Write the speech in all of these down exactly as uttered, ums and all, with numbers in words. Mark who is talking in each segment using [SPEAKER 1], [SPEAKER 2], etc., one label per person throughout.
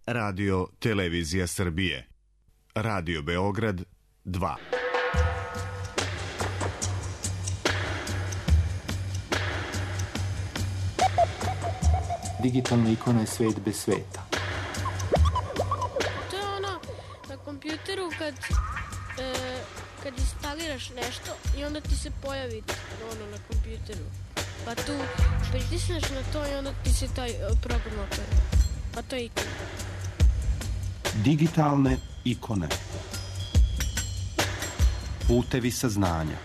[SPEAKER 1] Radio Televizija Srbije. Radio Beograd dva.
[SPEAKER 2] Digitalna ikona je svet bez sveta.
[SPEAKER 3] To je ono na kompjuteru kad, e, kad instaliraš nešto i onda ti se pojavi ono na kompjuteru. Pa tu pritisneš na to i onda ti se taj program otvara. Pa to je ikona.
[SPEAKER 2] Digitalne ikone. Putevi saznanja.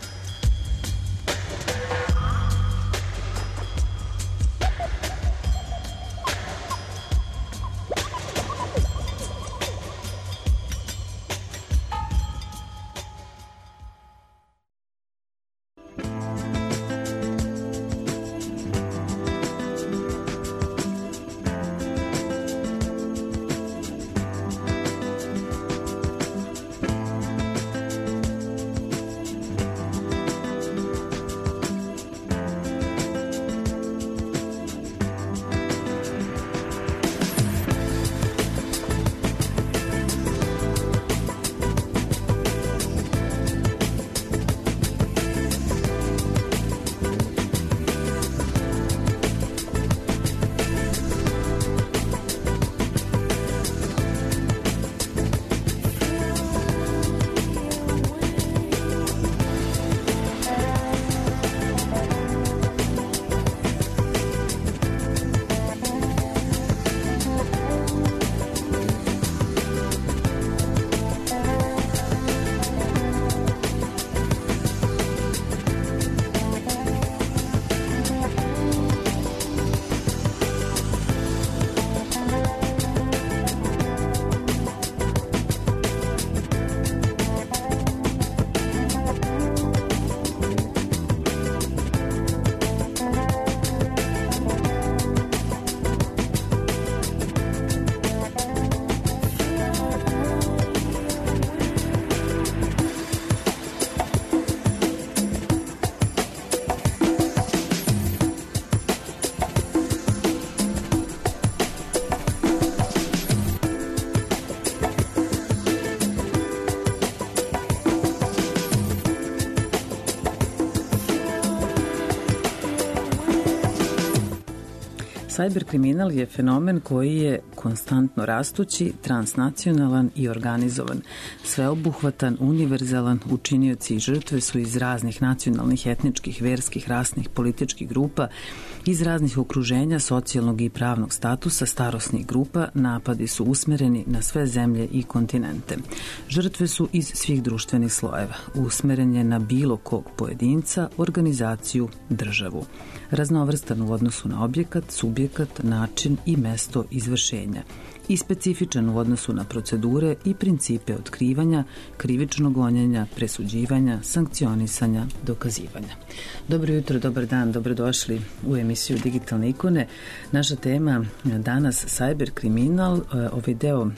[SPEAKER 4] Cyber kriminal je fenomen koji je konstantno rastući, transnacionalan i organizovan. Sveobuhvatan, univerzalan, učinioci i žrtve su iz raznih nacionalnih, etničkih, verskih, rasnih, političkih grupa, iz raznih okruženja, socijalnog i pravnog statusa, starosnih grupa. Napadi su usmereni na sve zemlje i kontinente. Žrtve su iz svih društvenih slojeva. Usmeren je na bilo kog pojedinca, organizaciju, državu. Raznovrstan u odnosu na objekat, subjekat, način i mesto izvršenja. I specifičan u odnosu na procedure i principe otkrivanja, krivičnog gonjenja, presuđivanja, sankcionisanja, dokazivanja. Dobro jutro, dobar dan, dobrodošli u emisiju Digitalne ikone. Naša tema danas cyber kriminal. Ovaj deo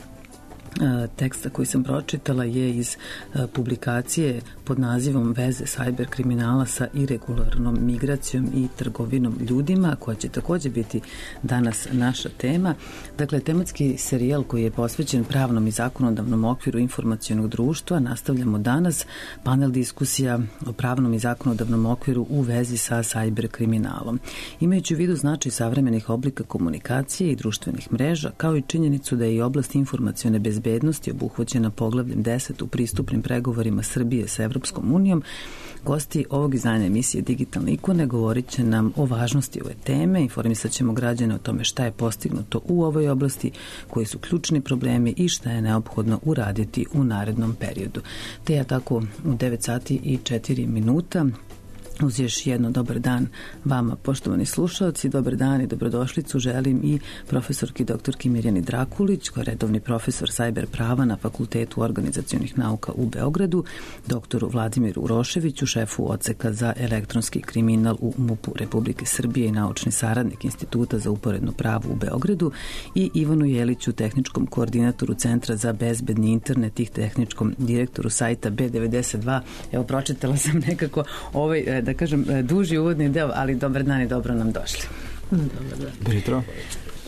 [SPEAKER 4] teksta koji sam pročitala je iz publikacije pod nazivom Veze cyber kriminala sa iregularnom migracijom i trgovinom ljudima, koja će također biti danas naša tema. Dakle, tematski serijal koji je posvećen pravnom i zakonodavnom okviru informacionog društva nastavljamo danas. Panel diskusija o pravnom i zakonodavnom okviru u vezi sa cyber kriminalom. Imajući u vidu značaj savremenih oblika komunikacije i društvenih mreža, kao i činjenicu da je i oblast informacione bezbednosti bezbednosti obuhvaćena poglavljem deset u pristupnim pregovorima Srbije sa Evropskom unijom, gosti ovog izdanja emisije Digitalne ikone govorit će nam o važnosti ove teme, informisat ćemo građane o tome šta je postignuto u ovoj oblasti, koji su ključni problemi i šta je neophodno uraditi u narednom periodu. Te ja tako u devet sati i četiri minuta uz još jedno dobar dan vama, poštovani slušalci, dobar dan i dobrodošlicu želim i profesorki doktorki Mirjani Drakulić, koja je redovni profesor cyber prava na Fakultetu organizacionih nauka u Beogradu, doktoru Vladimiru Uroševiću, šefu odseka za elektronski kriminal u MUP-u Republike Srbije i naučni saradnik Instituta za uporedno pravo u Beogradu, i Ivanu Jeliću, tehničkom koordinatoru Centra za bezbedni internet i tehničkom direktoru sajta B devedeset dva. Evo, pročitala sam nekako ovaj, da kažem, duži uvodni deo, ali dobar dan i dobro nam došli.
[SPEAKER 2] Dobar dan. Dobro jutro.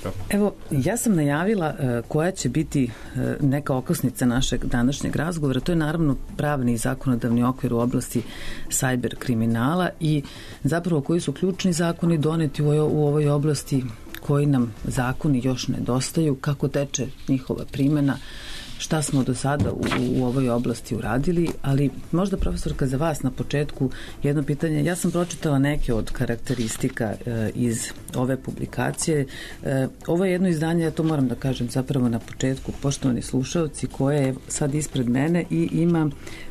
[SPEAKER 5] Petra.
[SPEAKER 4] Evo, ja sam najavila uh, koja će biti uh, neka okosnica našeg današnjeg razgovora. To je naravno pravni i zakonodavni okvir u oblasti sajber kriminala i zapravo koji su ključni zakoni doneti u, u ovoj oblasti, koji nam zakoni još nedostaju, kako teče njihova primjena, šta smo do sada u, u ovoj oblasti uradili, ali možda, profesorka, za vas na početku jedno pitanje. Ja sam pročitala neke od karakteristika e, iz ove publikacije. E, ovo je jedno izdanje, ja to moram da kažem zapravo na početku, poštovani slušaoci, koje je sad ispred mene i ima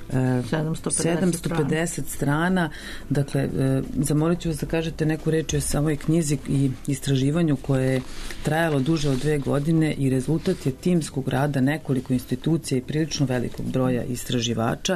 [SPEAKER 4] sedamsto pedeset strana. Dakle, zamolit ću vas da kažete neku reč o samoj knjizi i istraživanju koje je trajalo duže od dve godine i rezultat je timskog rada nekoliko institucija i prilično velikog broja istraživača.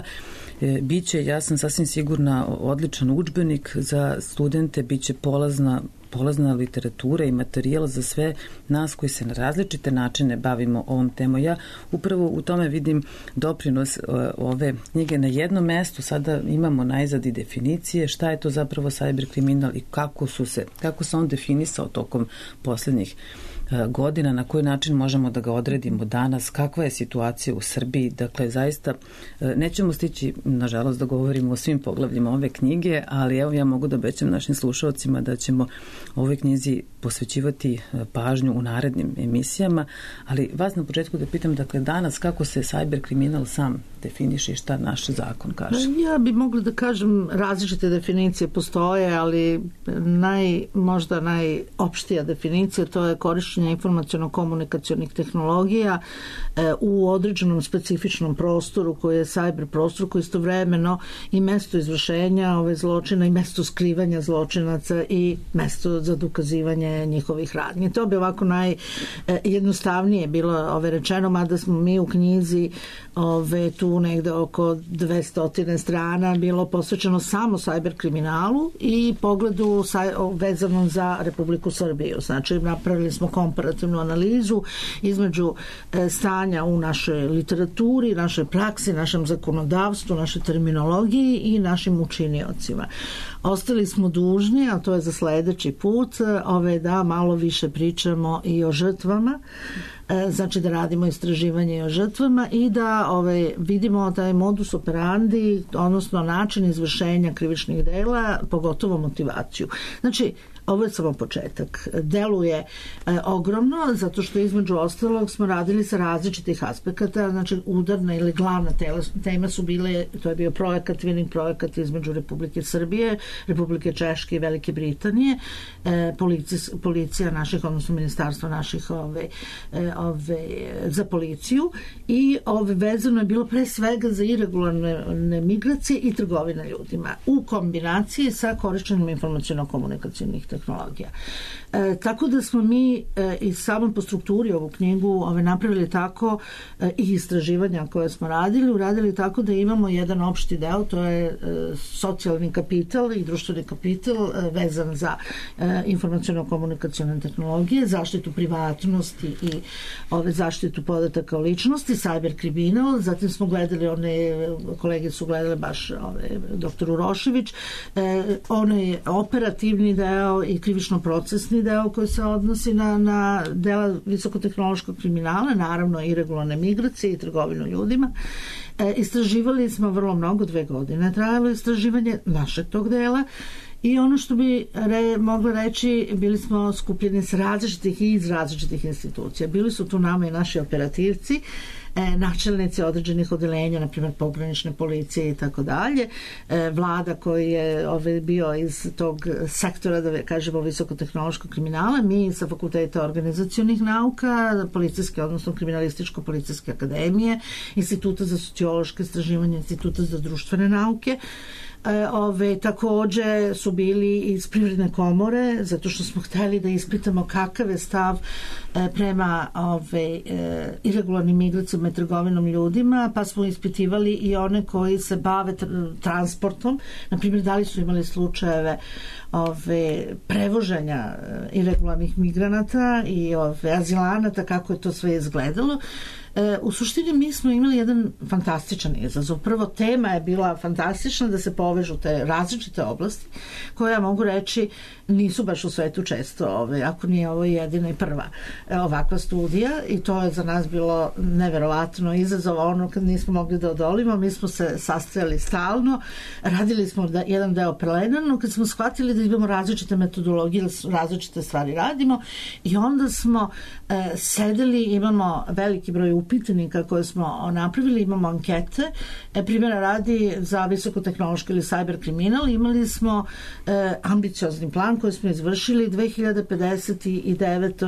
[SPEAKER 4] Biće, ja sam sasvim sigurna, odličan udžbenik za studente, biće polazna polazna literatura i materijal za sve nas koji se na različite načine bavimo ovom temom. Ja upravo u tome vidim doprinos ove knjige. Na jednom mestu sada imamo najzad i definicije šta je to zapravo sajber kriminal i kako su se, kako se on definisao tokom posljednjih godina, na koji način možemo da ga odredimo danas, kakva je situacija u Srbiji. Dakle, zaista nećemo stići, nažalost, da govorimo o svim poglavljima ove knjige, ali evo ja mogu da obećam našim slušalcima da ćemo ovoj knjizi posvećivati pažnju u narednim emisijama, ali vas na početku da pitam, dakle, danas kako se sajber kriminal sam definiše i šta naš zakon kaže?
[SPEAKER 6] Ja bi mogla da kažem, različite definicije postoje, ali naj, možda najopštija definicija to je korišćenje informaciono-komunikacionih tehnologija e, u određenom specifičnom prostoru koji je sajber prostor, koji istovremeno i mesto izvršenja ove zločina i mesto skrivanja zločinaca i mesto za dokazivanje njihovih radnji. To bi ovako najjednostavnije bilo ove rečeno, mada smo mi u knjizi ove, tu negde oko dvesta strana bilo posvećeno samo sajber kriminalu i pogledu saj, vezano za Republiku Srbiju. Znači, napravili smo komparativnu analizu između e, stanja u našoj literaturi, našoj praksi, našem zakonodavstvu, našoj terminologiji i našim učiniocima. Ostali smo dužni, a to je za sledeći put, ove, da malo više pričamo i o žrtvama, znači da radimo istraživanje o žrtvama i da ove, vidimo taj modus operandi, odnosno način izvršenja krivičnih dela, pogotovo motivaciju. Znači, ovo je samo početak. Deluje e, ogromno, zato što između ostalog smo radili sa različitih aspekata, znači udarna ili glavna tela, tema su bile, to je bio projekat, twinning projekat između Republike Srbije, Republike Češke i Velike Britanije, e, policija, policija naših, odnosno ministarstva naših ove, e, ove, za policiju i ove vezano je bilo pre svega za iregularne migracije i trgovine ljudima u kombinaciji sa korišćenjem informaciono-komunikacionih tehnologija. E, tako da smo mi e, i samo po strukturi ovu knjigu ove, napravili tako e, i istraživanja koje smo radili, uradili tako da imamo jedan opšti deo, to je e, socijalni kapital i društveni kapital e, vezan za e, informaciono-komunikacione tehnologije, zaštitu privatnosti i ove, zaštitu podataka o ličnosti, cyber kriminal, zatim smo gledali, one kolege su gledali baš ove, doktor Urošević, e, onaj operativni deo i krivično-procesni deo koji se odnosi na, na dela visokotehnološkog kriminala, naravno i regularne migracije i trgovinu ljudima. E, istraživali smo vrlo mnogo, dve godine trajalo istraživanje našeg tog dela i ono što bi re, mogla reći, bili smo skupljeni s različitih i iz različitih institucija. Bili su tu nama i naši operativci, E, načelnici određenih odeljenja, na primjer pogranične policije i tako dalje, e, vlada koji je ove, bio iz tog sektora, da kažemo, visokotehnološkog kriminala, mi sa Fakulteta organizacionih nauka, policijske, odnosno kriminalističko-policijske akademije, Instituta za sociološke istraživanje, Instituta za društvene nauke. E, ove, takođe su bili iz Privredne komore, zato što smo hteli da ispitamo kakav je stav e, prema ove, e, irregularnim migracijama i trgovinom ljudima, pa smo ispitivali i one koji se bave tr- transportom, na primjer da li su imali slučajeve ove, prevoženja irregularnih migranata i ove, azilanata, kako je to sve izgledalo. E, u suštini mi smo imali jedan fantastičan izazov. Prvo, tema je bila fantastična da se povežu te različite oblasti koje, ja mogu reći, nisu baš u svetu često, ove, ako nije ovo jedina i prva e, ovakva studija, i to je za nas bilo neverovatno izazov. Ono kad nismo mogli da odolimo, mi smo se sastajali stalno, radili smo da, jedan deo plenarno, kad smo shvatili da imamo različite metodologije, različite stvari radimo, i onda smo e, sedeli, imamo veliki broj upitnika koje smo napravili, imamo ankete, e, primjera radi za visokotehnološki ili cyber kriminal, imali smo e, ambiciozni plan koji smo izvršili. Dve hiljade pedeset devet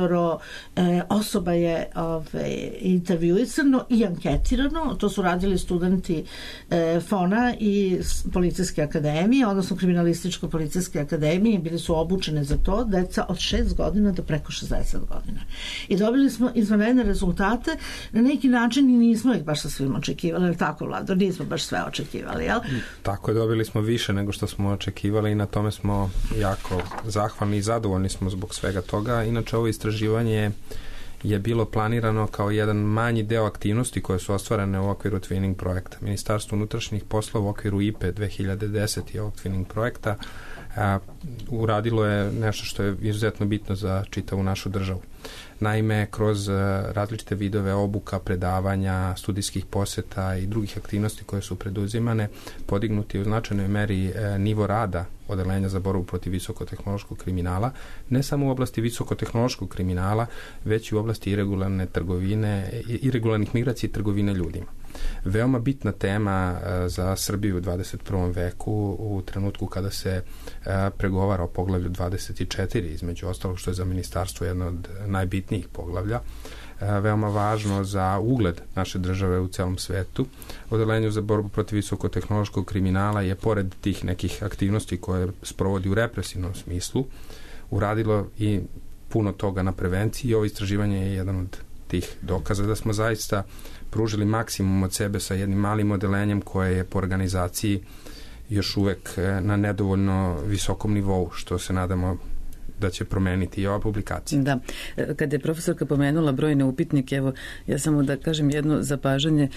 [SPEAKER 6] e, osoba je ove, intervjuisano i anketirano. To su radili studenti e, Fona i Policijske akademije, odnosno Kriminalističko-policijske akademije, bili su obučene za to, deca od šest godina do preko šezdeset godina. I dobili smo izvanredne rezultate. Na neki način i nismo ih baš sa svim očekivali, ali tako, Vlado, nismo baš sve očekivali, jel?
[SPEAKER 5] Tako je, dobili smo više nego što smo očekivali i na tome smo jako zahvalni i zadovoljni smo zbog svega toga. Inače, ovo istraživanje je bilo planirano kao jedan manji deo aktivnosti koje su ostvarene u okviru Twinning projekta. Ministarstvo unutrašnjih poslova u okviru I P E dve hiljade deset i ovog Twinning projekta a, uradilo je nešto što je izuzetno bitno za čitavu našu državu. Naime, kroz različite vidove obuka, predavanja, studijskih poseta i drugih aktivnosti koje su preduzimane, podignuti u značajnoj meri nivo rada Odeljenja za borbu protiv visokotehnološkog kriminala, ne samo u oblasti visokotehnološkog kriminala, već i u oblasti iregularne trgovine, iregularnih migracija i trgovine ljudima. Veoma bitna tema za Srbiju u dvadeset prvom veku u trenutku kada se pregovara o poglavlju dvadeset četiri, između ostalog, što je za ministarstvo jedno od najbitnijih poglavlja, veoma važno za ugled naše države u celom svetu. Odeljenju za borbu protiv visokotehnološkog kriminala je, pored tih nekih aktivnosti koje sprovodi u represivnom smislu, uradilo i puno toga na prevenciji, i ovo istraživanje je jedan od tih dokaza da smo zaista pružili maksimum od sebe sa jednim malim odeljenjem koje je po organizaciji još uvek na nedovoljno visokom nivou, što se nadamo da će promeniti i ova publikacija.
[SPEAKER 4] Da. Kada je profesorka pomenula brojne upitnike, evo, ja samo da kažem jedno zapažanje,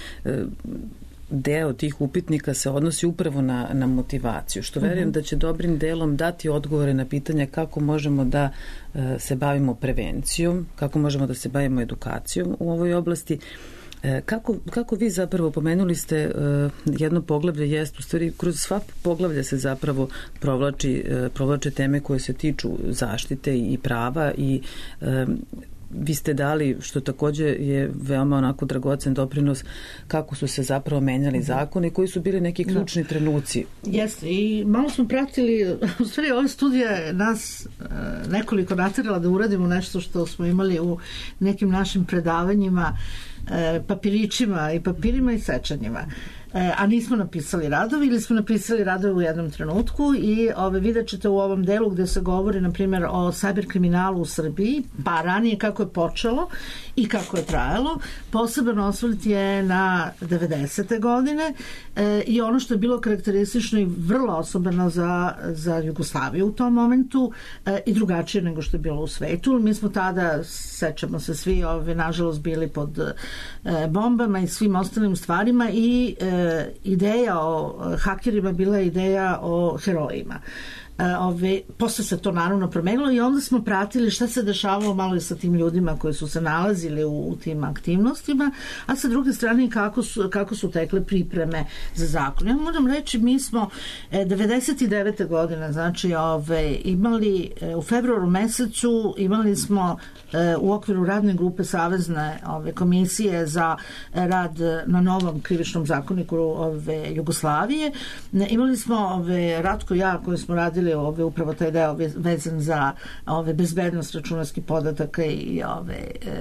[SPEAKER 4] deo tih upitnika se odnosi upravo na, na motivaciju, što verujem uh-huh. da će dobrim delom dati odgovore na pitanje kako možemo da uh, se bavimo prevencijom, kako možemo da se bavimo edukacijom u ovoj oblasti. Kako, kako vi zapravo pomenuli ste uh, jedno poglavlje jest, u stvari kroz sva poglavlja se zapravo provlači, uh, provlače teme koje se tiču zaštite i prava, i uh, vi ste dali, što takođe je veoma onako dragocen doprinos, kako su se zapravo menjali zakoni, koji su bili neki ključni trenuci.
[SPEAKER 6] Jeste, i malo smo pratili, u stvari ova studija je nas uh, nekoliko naterala da uradimo nešto što smo imali u nekim našim predavanjima, papirićima i papirima i sečanjima, a nismo napisali radovi, ili smo napisali radovi u jednom trenutku, i ove, vidjet ćete u ovom delu gde se govori, na primjer, o cyber kriminalu u Srbiji, pa ranije kako je počelo i kako je trajalo. Poseban osvrt je na devedesete godine e, i ono što je bilo karakteristično i vrlo osobeno za, za Jugoslaviju u tom momentu, e, i drugačije nego što je bilo u svetu. Mi smo tada, sećamo se svi, ove, nažalost bili pod e, bombama i svim ostalim stvarima, i e, ideja o hakerima bila je ideja o herojima. Ove, posle se to naravno promenilo, i onda smo pratili šta se dešavalo malo i sa tim ljudima koji su se nalazili u, u tim aktivnostima, a sa druge strane kako su, kako su tekle pripreme za zakon. Ja moram reći, mi smo e, devedeset devete godine, znači ove, imali e, u februaru mesecu imali smo e, u okviru radne grupe Savezne ove, komisije za rad na novom krivičnom zakoniku ove, Jugoslavije. Ne, imali smo ove, Ratko i ja koji smo radili ove, upravo taj deo vezan za ove bezbednost računarskih podataka i ove,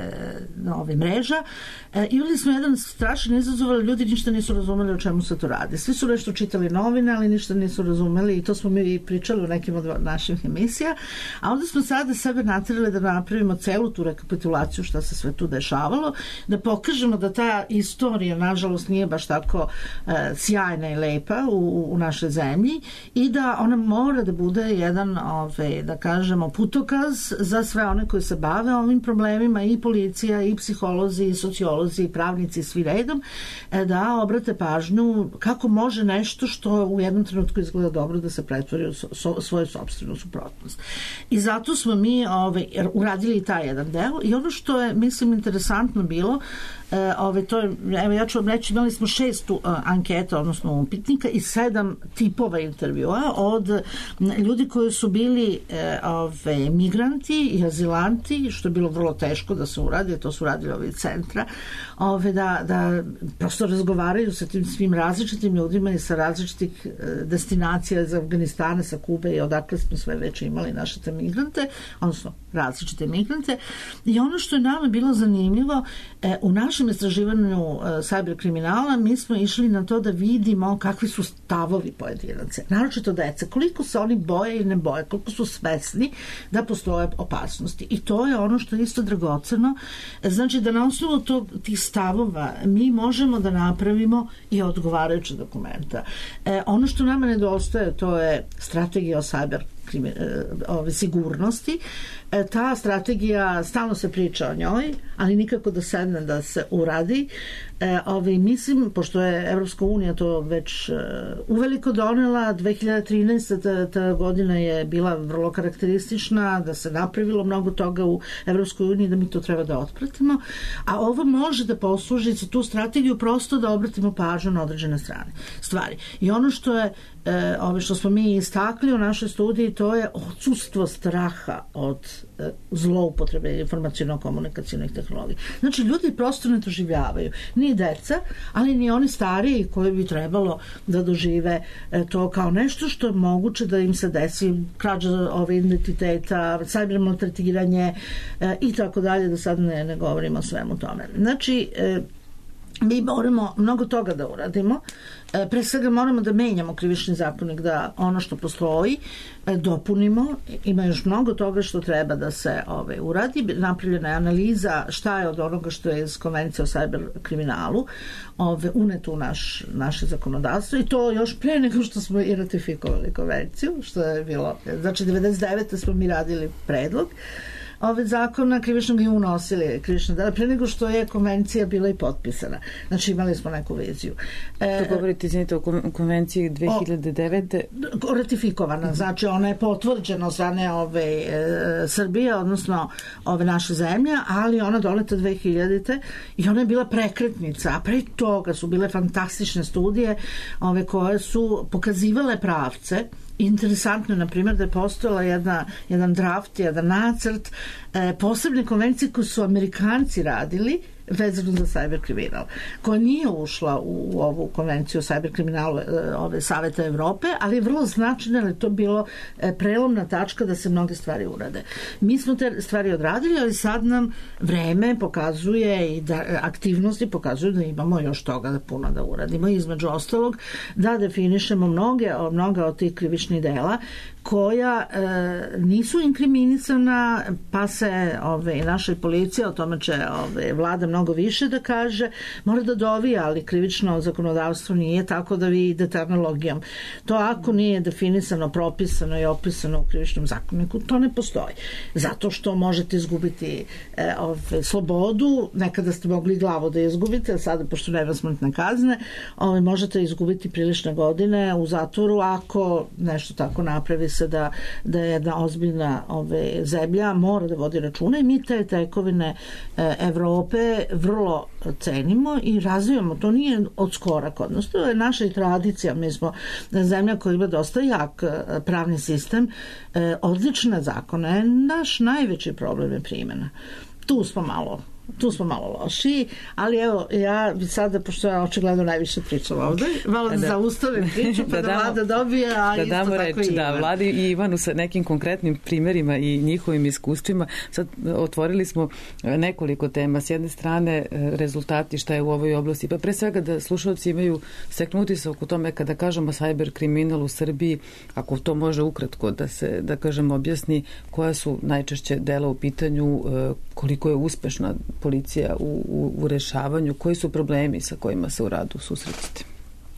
[SPEAKER 6] e, ove mreža. E, imali smo jedan strašan izazov, ali ljudi ništa nisu razumeli o čemu se to radi. Svi su nešto čitali novine, ali ništa nisu razumeli, i to smo mi pričali u nekim od naših emisija. A onda smo sada sebe naterali da napravimo celu tu rekapitulaciju šta se sve tu dešavalo, da pokažemo da ta istorija nažalost nije baš tako e, sjajna i lepa u, u našoj zemlji, i da ona mora da da bude jedan, ove, da kažemo, putokaz za sve one koji se bave ovim problemima, i policija, i psiholozi, i sociolozi, i pravnici, svi redom, da obrate pažnju kako može nešto što u jednom trenutku izgleda dobro da se pretvori u so, svoju sopstvenu suprotnost. I zato smo mi ove, uradili i taj jedan deo, i ono što je, mislim, interesantno bilo, ove, to je, evo ja ću vam reći, imali smo šest uh, anketa, odnosno upitnika, i sedam tipova intervjua od ljudi koji su bili uh, ove, migranti i azilanti, što je bilo vrlo teško da se uradi, to su radili ovi centra, ove, da, da prosto razgovaraju sa tim svim različitim ljudima i sa različitih uh, destinacija iz Afganistana, sa Kube i odakle smo sve već imali naše te migrante, odnosno različite migrante. I ono što je nama bilo zanimljivo, uh, u našem istraživanju uh, cyber kriminala mi smo išli na to da vidimo kakvi su stavovi pojedinaca, naročito dece, koliko se oni boje i ne boje, koliko su svesni da postoje opasnosti. I to je ono što je isto dragoceno. Znači da na osnovu tog, tih stavova mi možemo da napravimo i odgovarajuće dokumenta. E, ono što nama nedostaje, to je strategija o cyber ove sigurnosti. E, ta strategija, stalno se priča o njoj, ali nikako da sedne da se uradi. E, ove, mislim, pošto je Evropska unija to već uh, uveliko donela, dve hiljade trinaeste. Ta, ta godina je bila vrlo karakteristična, da se napravilo mnogo toga u Evropskoj uniji, da mi to treba da otpratimo, a ovo može da posluži za tu strategiju prosto da obratimo pažnju na određene strane stvari. I ono što je E, ove što smo mi istakli u našoj studiji, to je odsustvo straha od e, zloupotrebe informaciono-komunikacionih tehnologija. Znači, ljudi prosto ne doživljavaju ni deca, ali ni oni stariji koji bi trebalo da dožive e, to kao nešto što je moguće da im se desi, krađa ove identiteta, cyber maltretiranje e, i tako dalje, da sad ne, ne govorimo o svemu tome. Znači, e, mi moramo mnogo toga da uradimo. Pre svega moramo da menjamo krivični zakonik, da ono što postoji dopunimo. Ima još mnogo toga što treba da se ove, uradi. Napravljena je analiza šta je od onoga što je iz konvencije o cyber kriminalu ove, uneto u naš, naše zakonodavstvo, i to još pre nego što smo i ratifikovali konvenciju, što je bilo, znači devedeset devete smo mi radili predlog ove zakona krivičnog i unosili krivične dela pre nego što je konvencija bila i potpisana. Znači imali smo neku viziju.
[SPEAKER 4] E, to govorite, izvinite, o konvenciji dve hiljade devete.
[SPEAKER 6] O, ratifikovana, mm-hmm. Znači ona je potvrđena od strane ove e, Srbije, odnosno ove naše zemlje, ali ona doneta dve hiljadite. i ona je bila prekretnica, a pre toga su bile fantastične studije ove koje su pokazivale pravce. Interesantno, na primjer, da je postojala jedna, jedan draft, jedan nacrt e, posebne konvencije koju su Amerikanci radili vezano za cyber kriminal, koja nije ušla u, u ovu konvenciju o cyber kriminalu e, ove Saveta Evrope, ali je vrlo značajna, jer je to bilo e, prelomna tačka da se mnoge stvari urade. Mi smo te stvari odradili, ali sad nam vreme pokazuje i da aktivnosti pokazuju da imamo još toga da puno da uradimo, između ostalog da definišemo mnoge, mnoga od tih krivičnih dela koja e, nisu inkriminisana, pa se ove, naša policija, o tome će ove, vlada mnogo više da kaže, mora da dovija, ali krivično zakonodavstvo nije tako da vi idete analogijom. To ako nije definisano, propisano i opisano u krivičnom zakoniku, to ne postoji. Zato što možete izgubiti e, ove, slobodu, nekada ste mogli glavu da izgubite, a sada, pošto nema smrtne kazne, ove, možete izgubiti prilične godine u zatvoru ako nešto tako napravi se da, da je jedna ozbiljna ove, zemlja mora da vodi računa, i mi te tekovine e, Evrope vrlo cenimo i razvijamo. To nije od skora kod nas, to je naša tradicija. Mi smo zemlja koja ima dosta jak pravni sistem, e, odlične zakone. Naš najveći problem je primjena. Tu smo malo tu smo malo lošiji, ali evo, ja bi sada, pošto ja očigledno najviše pričam ovde, malo da, da zaustavim priču, pa da, da Vlada dobije, a da isto tako reč, i
[SPEAKER 4] da, Vladi i Ivanu sa nekim konkretnim primjerima i njihovim iskustvima. Sad otvorili smo nekoliko tema. S jedne strane, rezultati šta je u ovoj oblasti, pa pre svega da slušalci imaju steknu utisak oko tome kada kažemo cyber kriminal u Srbiji, ako to može ukratko da se, da kažem, objasni koja su najčešće dela u pitanju, koliko je uspešna policija u, u, u rešavanju, koji su problemi sa kojima se u radu susrećete?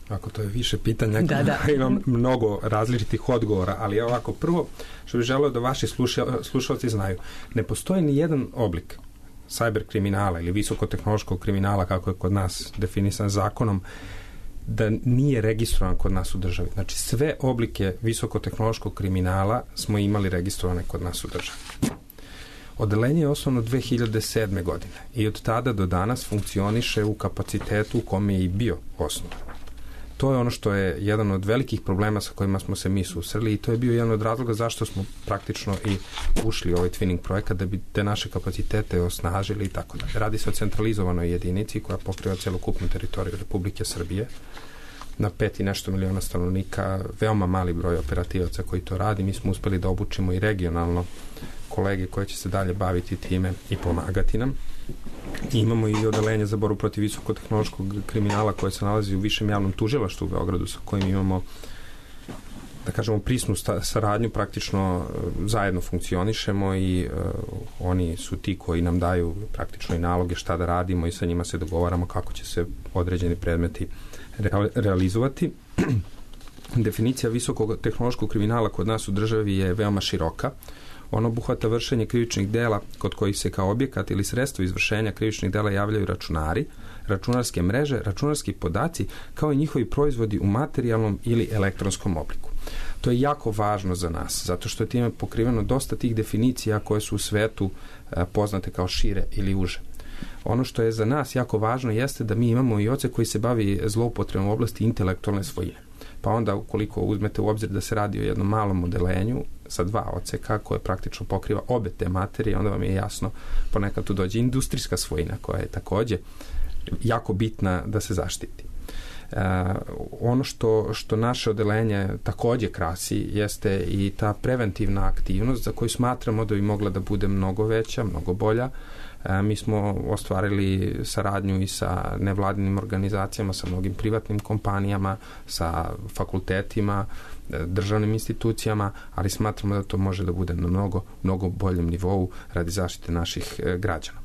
[SPEAKER 5] Ako to je više pitanja,
[SPEAKER 4] da, da.
[SPEAKER 5] imam mnogo različitih odgovora, ali ovako, prvo što bih želeo da vaši slušalci znaju, ne postoji ni jedan oblik cyber kriminala ili visokotehnološkog kriminala, kako je kod nas definisan zakonom, da nije registrovan kod nas u državi. Znači, sve oblike visokotehnološkog kriminala smo imali registrovane kod nas u državi. Odeljenje je osnovno dve hiljade sedme. godine i od tada do danas funkcioniše u kapacitetu u kome je i bio osnovan. To je ono što je jedan od velikih problema sa kojima smo se mi susreli i to je bio jedan od razloga zašto smo praktično i ušli u ovaj twinning projekat, da bi te naše kapacitete osnažili i tako dalje. Radi se o centralizovanoj jedinici koja pokriva celokupnu teritoriju Republike Srbije na pet i nešto miliona stanovnika, veoma mali broj operativaca koji to radi. Mi smo uspeli da obučimo i regionalno kolege koje će se dalje baviti time i pomagati nam. I imamo i odeljenje za borbu protiv visokotehnološkog kriminala koje se nalazi u Višem javnom tužilaštvu u Beogradu, sa kojim imamo, da kažemo, prisnu saradnju, praktično zajedno funkcionišemo i uh, oni su ti koji nam daju praktično i naloge šta da radimo i sa njima se dogovaramo kako će se određeni predmeti real, realizovati. Definicija visokog tehnološkog kriminala kod nas u državi je veoma široka. Ono obuhvata vršenje krivičnih dela kod kojih se kao objekat ili sredstvo izvršenja krivičnih dela javljaju računari, računarske mreže, računarski podaci, kao i njihovi proizvodi u materijalnom ili elektronskom obliku. To je jako važno za nas, zato što je time pokriveno dosta tih definicija koje su u svetu e, poznate kao šire ili uže. Ono što je za nas jako važno jeste da mi imamo i odsek koji se bavi zloupotrebom u oblasti intelektualne svojine. Pa onda, ukoliko uzmete u obzir da se radi o jednom malom odeljenju sa dva odseka koje praktično pokriva obe te materije, onda vam je jasno, ponekad tu dođe industrijska svojina koja je takođe jako bitna da se zaštiti. Uh, ono što, što naše odeljenje takođe krasi jeste i ta preventivna aktivnost za koju smatramo da bi mogla da bude mnogo veća, mnogo bolja. Uh, mi smo ostvarili saradnju i sa nevladinim organizacijama, sa mnogim privatnim kompanijama, sa fakultetima, državnim institucijama, ali smatramo da to može da bude na mnogo, mnogo boljem nivou radi zaštite naših uh, građana.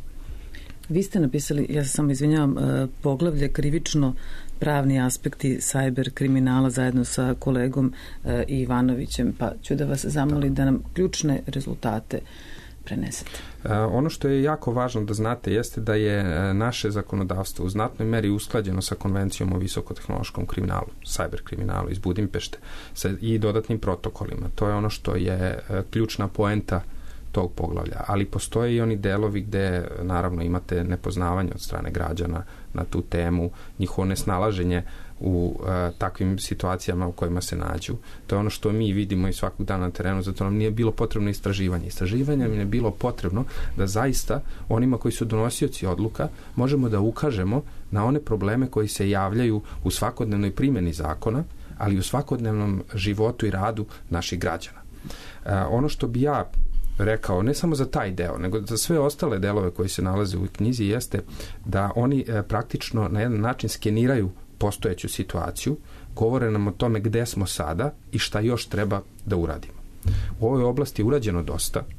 [SPEAKER 4] Vi ste napisali, ja se samo izvinjavam, poglavlje krivično pravni aspekti cyber kriminala zajedno sa kolegom Ivanovićem, pa ću da vas zamolim da nam ključne rezultate prenesete.
[SPEAKER 5] Ono što je jako važno da znate jeste da je naše zakonodavstvo u znatnoj meri usklađeno sa konvencijom o visokotehnološkom kriminalu, cyber kriminalu iz Budimpešte i dodatnim protokolima. To je ono što je ključna poenta tog poglavlja, ali postoje i oni delovi gde naravno imate nepoznavanje od strane građana na tu temu, njihovo nesnalaženje u uh, takvim situacijama u kojima se nađu. To je ono što mi vidimo i svakog dana na terenu, zato nam nije bilo potrebno istraživanje. Istraživanje nam je bilo potrebno da zaista onima koji su donosioci odluka možemo da ukažemo na one probleme koji se javljaju u svakodnevnoj primjeni zakona, ali i u svakodnevnom životu i radu naših građana. Uh, ono što bi ja rekao, ne samo za taj deo, nego za sve ostale delove koji se nalaze u knjizi, jeste da oni e, praktično na jedan način skeniraju postojeću situaciju, govore nam o tome gde smo sada i šta još treba da uradimo. U ovoj oblasti je urađeno dosta. E,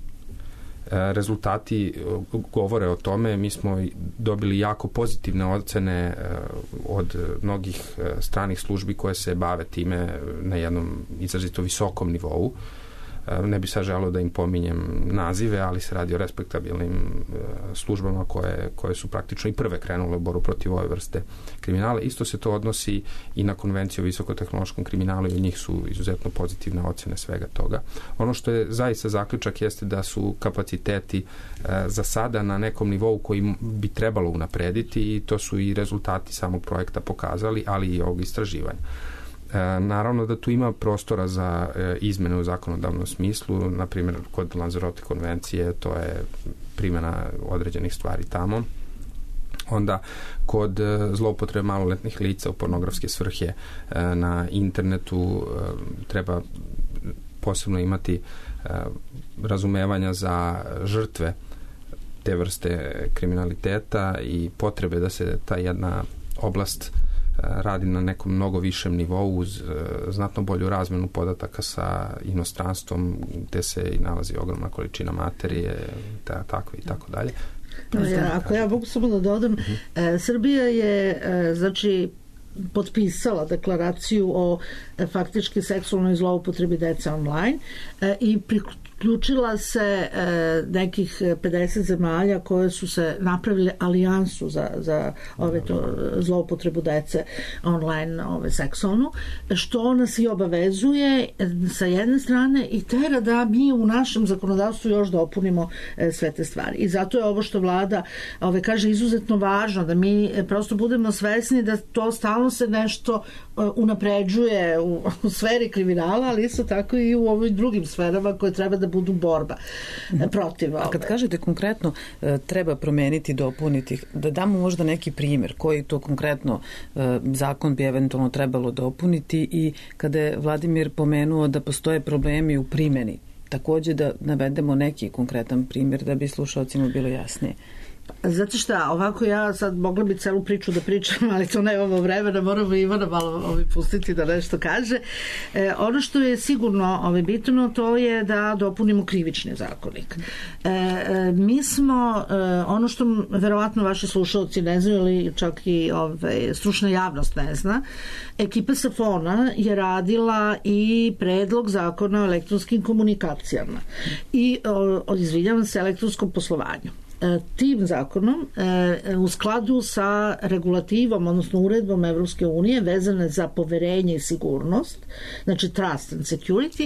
[SPEAKER 5] rezultati e, govore o tome. Mi smo dobili jako pozitivne ocene e, od mnogih e, stranih službi koje se bave time na jednom izrazito visokom nivou. Ne bi sad želeo da im pominjem nazive, ali se radi o respektabilnim službama koje, koje su praktično i prve krenule u boru protiv ove vrste kriminala. Isto se to odnosi i na konvenciju o visokotehnološkom kriminalu i u njih su izuzetno pozitivne ocene svega toga. Ono što je zaista zaključak jeste da su kapaciteti za sada na nekom nivou koji bi trebalo unaprediti i to su i rezultati samog projekta pokazali, ali i ovog istraživanja. E, naravno da tu ima prostora za e, izmene u zakonodavnom smislu, na primjer kod Lanzarote konvencije to je primjena određenih stvari tamo. Onda kod e, zloupotrebe maloletnih lica u pornografske svrhe e, na internetu e, treba posebno imati e, razumevanja za žrtve te vrste kriminaliteta i potrebe da se ta jedna oblast radi na nekom mnogo višem nivou uz uh, znatno bolju razmenu podataka sa inostranstvom gde se i nalazi ogromna količina materije, ta, takve i tako dalje.
[SPEAKER 6] Ja, ako ja mogu samo da dodam, uh-huh. e, Srbija je, e, znači, potpisala deklaraciju o e, faktički seksualnoj zloupotrebi dece online e, i priključila se e, nekih pedeset zemalja koje su se napravile alijansu za, za ove to, zloupotrebu dece online ove seksualnu, što nas i obavezuje sa jedne strane i tera da mi u našem zakonodavstvu još dopunimo e, sve te stvari. I zato je ovo što vlada ove, kaže izuzetno važno da mi prosto budemo svesni da to stalno se nešto unapređuje u, u sferi kriminala, ali isto tako i u ovim drugim sferama koje treba da budu borba protiv ove.
[SPEAKER 4] A kad kažete konkretno treba promeniti, dopuniti, da damo možda neki primjer koji to konkretno zakon bi eventualno trebalo dopuniti i kada je Vladimir pomenuo da postoje problemi u primjeni, takođe da navedemo neki konkretan primjer da bi slušalcima bilo jasnije.
[SPEAKER 6] Zato šta, ovako ja sad mogla bi celu priču da pričam, ali to nemamo vremena, moramo Ivana malo ovi pustiti da nešto kaže. E, ono što je sigurno ovi bitno, to je da dopunimo krivični zakonik. E, e, mi smo, e, ono što verovatno vaši slušalci ne znaju, ili čak i ove, stručna javnost ne zna, ekipa Safona je radila i predlog zakona o elektronskim komunikacijama i, o, izvinjavam se, elektronskom poslovanju. Tim zakonom u skladu sa regulativom, odnosno uredbom Evropske unije vezane za poverenje i sigurnost, znači trust and security,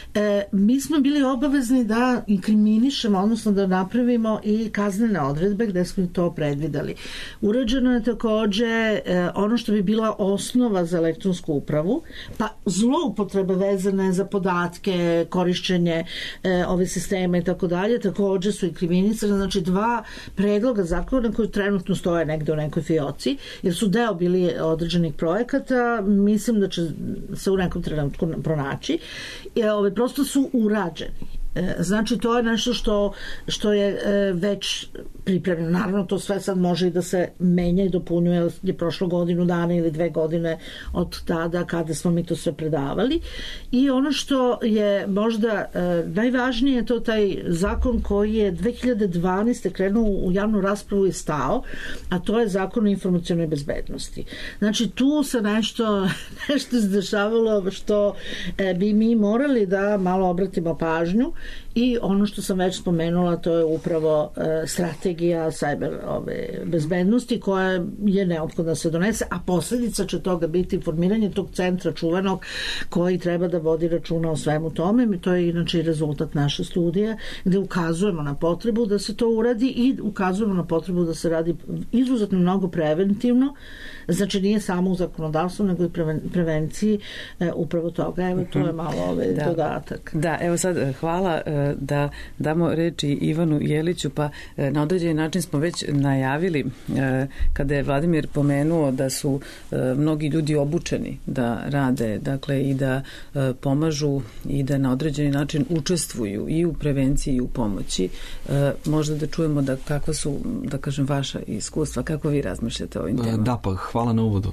[SPEAKER 6] mi smo bili obavezni da inkriminišemo, odnosno da napravimo i kaznene odredbe gde smo to predvideli. Uređeno je takođe ono što bi bila osnova za elektronsku upravu, pa zloupotrebe vezane za podatke, korišćenje ove sisteme i tako dalje, takođe su inkriminisane, znači dva predloga zakona koji trenutno stoje negde u nekoj fioci, jer su deo bili određenih projekata, mislim da će se u nekom trenutku pronaći. Ove prosto su urađeni. Znači to je nešto što, što je već pripremljeno. Naravno to sve sad može i da se menja i dopunjuje, je prošlo godinu dana ili dve godine od tada kada smo mi to sve predavali. I ono što je možda najvažnije je to taj zakon koji je dve hiljade dvanaeste. krenuo u javnu raspravu i stao, a to je zakon o informacionoj bezbednosti. Znači tu se nešto, nešto izdešavalo što bi mi morali da malo obratimo pažnju. I ono što sam već spomenula, to je upravo e, strategija cyber ove, bezbednosti koja je neophodna da se donese, a posljedica će toga biti formiranje tog centra čuvenog koji treba da vodi računa o svemu tome. I to je inače i rezultat naše studije gde ukazujemo na potrebu da se to uradi i ukazujemo na potrebu da se radi izuzetno mnogo preventivno, znači nije samo u zakonodavstvu nego i preven, prevenciji e, upravo toga. Evo to je malo ovaj
[SPEAKER 4] da.
[SPEAKER 6] dodatak.
[SPEAKER 4] Da, evo sad hvala da damo reči Ivanu Jeliću, pa na određeni način smo već najavili kada je Vladimir pomenuo da su mnogi ljudi obučeni da rade, dakle i da pomažu i da na određeni način učestvuju i u prevenciji i u pomoći. Možda da čujemo da kakva su, da kažem, vaša iskustva, kako vi razmišljate o ovim temama?
[SPEAKER 7] Da, pa hvala na uvodu.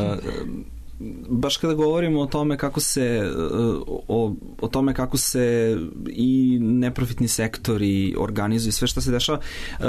[SPEAKER 7] Baš kada govorimo o tome kako se o, o tome kako se i neprofitni sektori organizuju, sve što se dešava,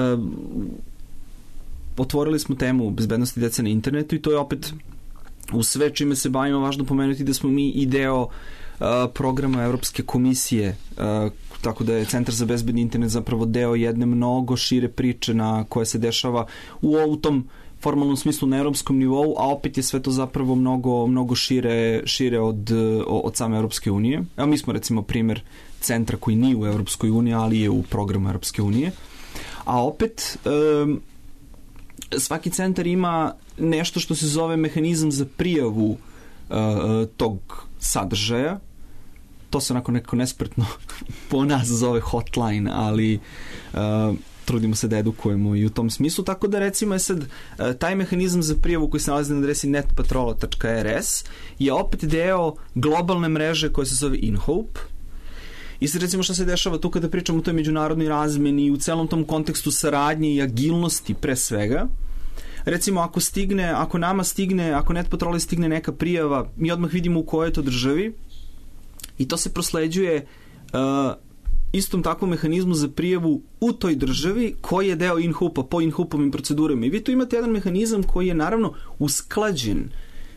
[SPEAKER 7] otvorili smo temu bezbednosti dece na internetu i to je opet u sve čime se bavimo važno pomenuti da smo mi i deo programa Evropske komisije, tako da je Centar za bezbedni internet zapravo deo jedne mnogo šire priče na koja se dešava u, u tom formalnom smislu na europskom nivou, a opet je sve to zapravo mnogo, mnogo šire, šire od, od same Europske unije. Evo mi smo recimo primjer centra koji nije u Europskoj uniji, ali je u programu Europske unije. A opet um, svaki centar ima nešto što se zove mehanizam za prijavu uh, tog sadržaja. To se onako neko nespretno po nas zove hotline, ali uh, trudimo se da edukujemo i u tom smislu, tako da recimo je sad taj mehanizam za prijavu koji se nalazi na adresi net patrola tačka er es je opet deo globalne mreže koja se zove InHope. I sad recimo šta se dešava tu kada pričamo o toj međunarodnoj razmeni i u celom tom kontekstu saradnje i agilnosti pre svega. Recimo ako stigne, ako nama stigne, ako net patroli stigne neka prijava, mi odmah vidimo u kojoj je to državi i to se prosleđuje uh, istom takvom mehanizmu za prijavu u toj državi koji je deo InHope-a po InHope-ovim procedurama. I vi tu imate jedan mehanizam koji je naravno usklađen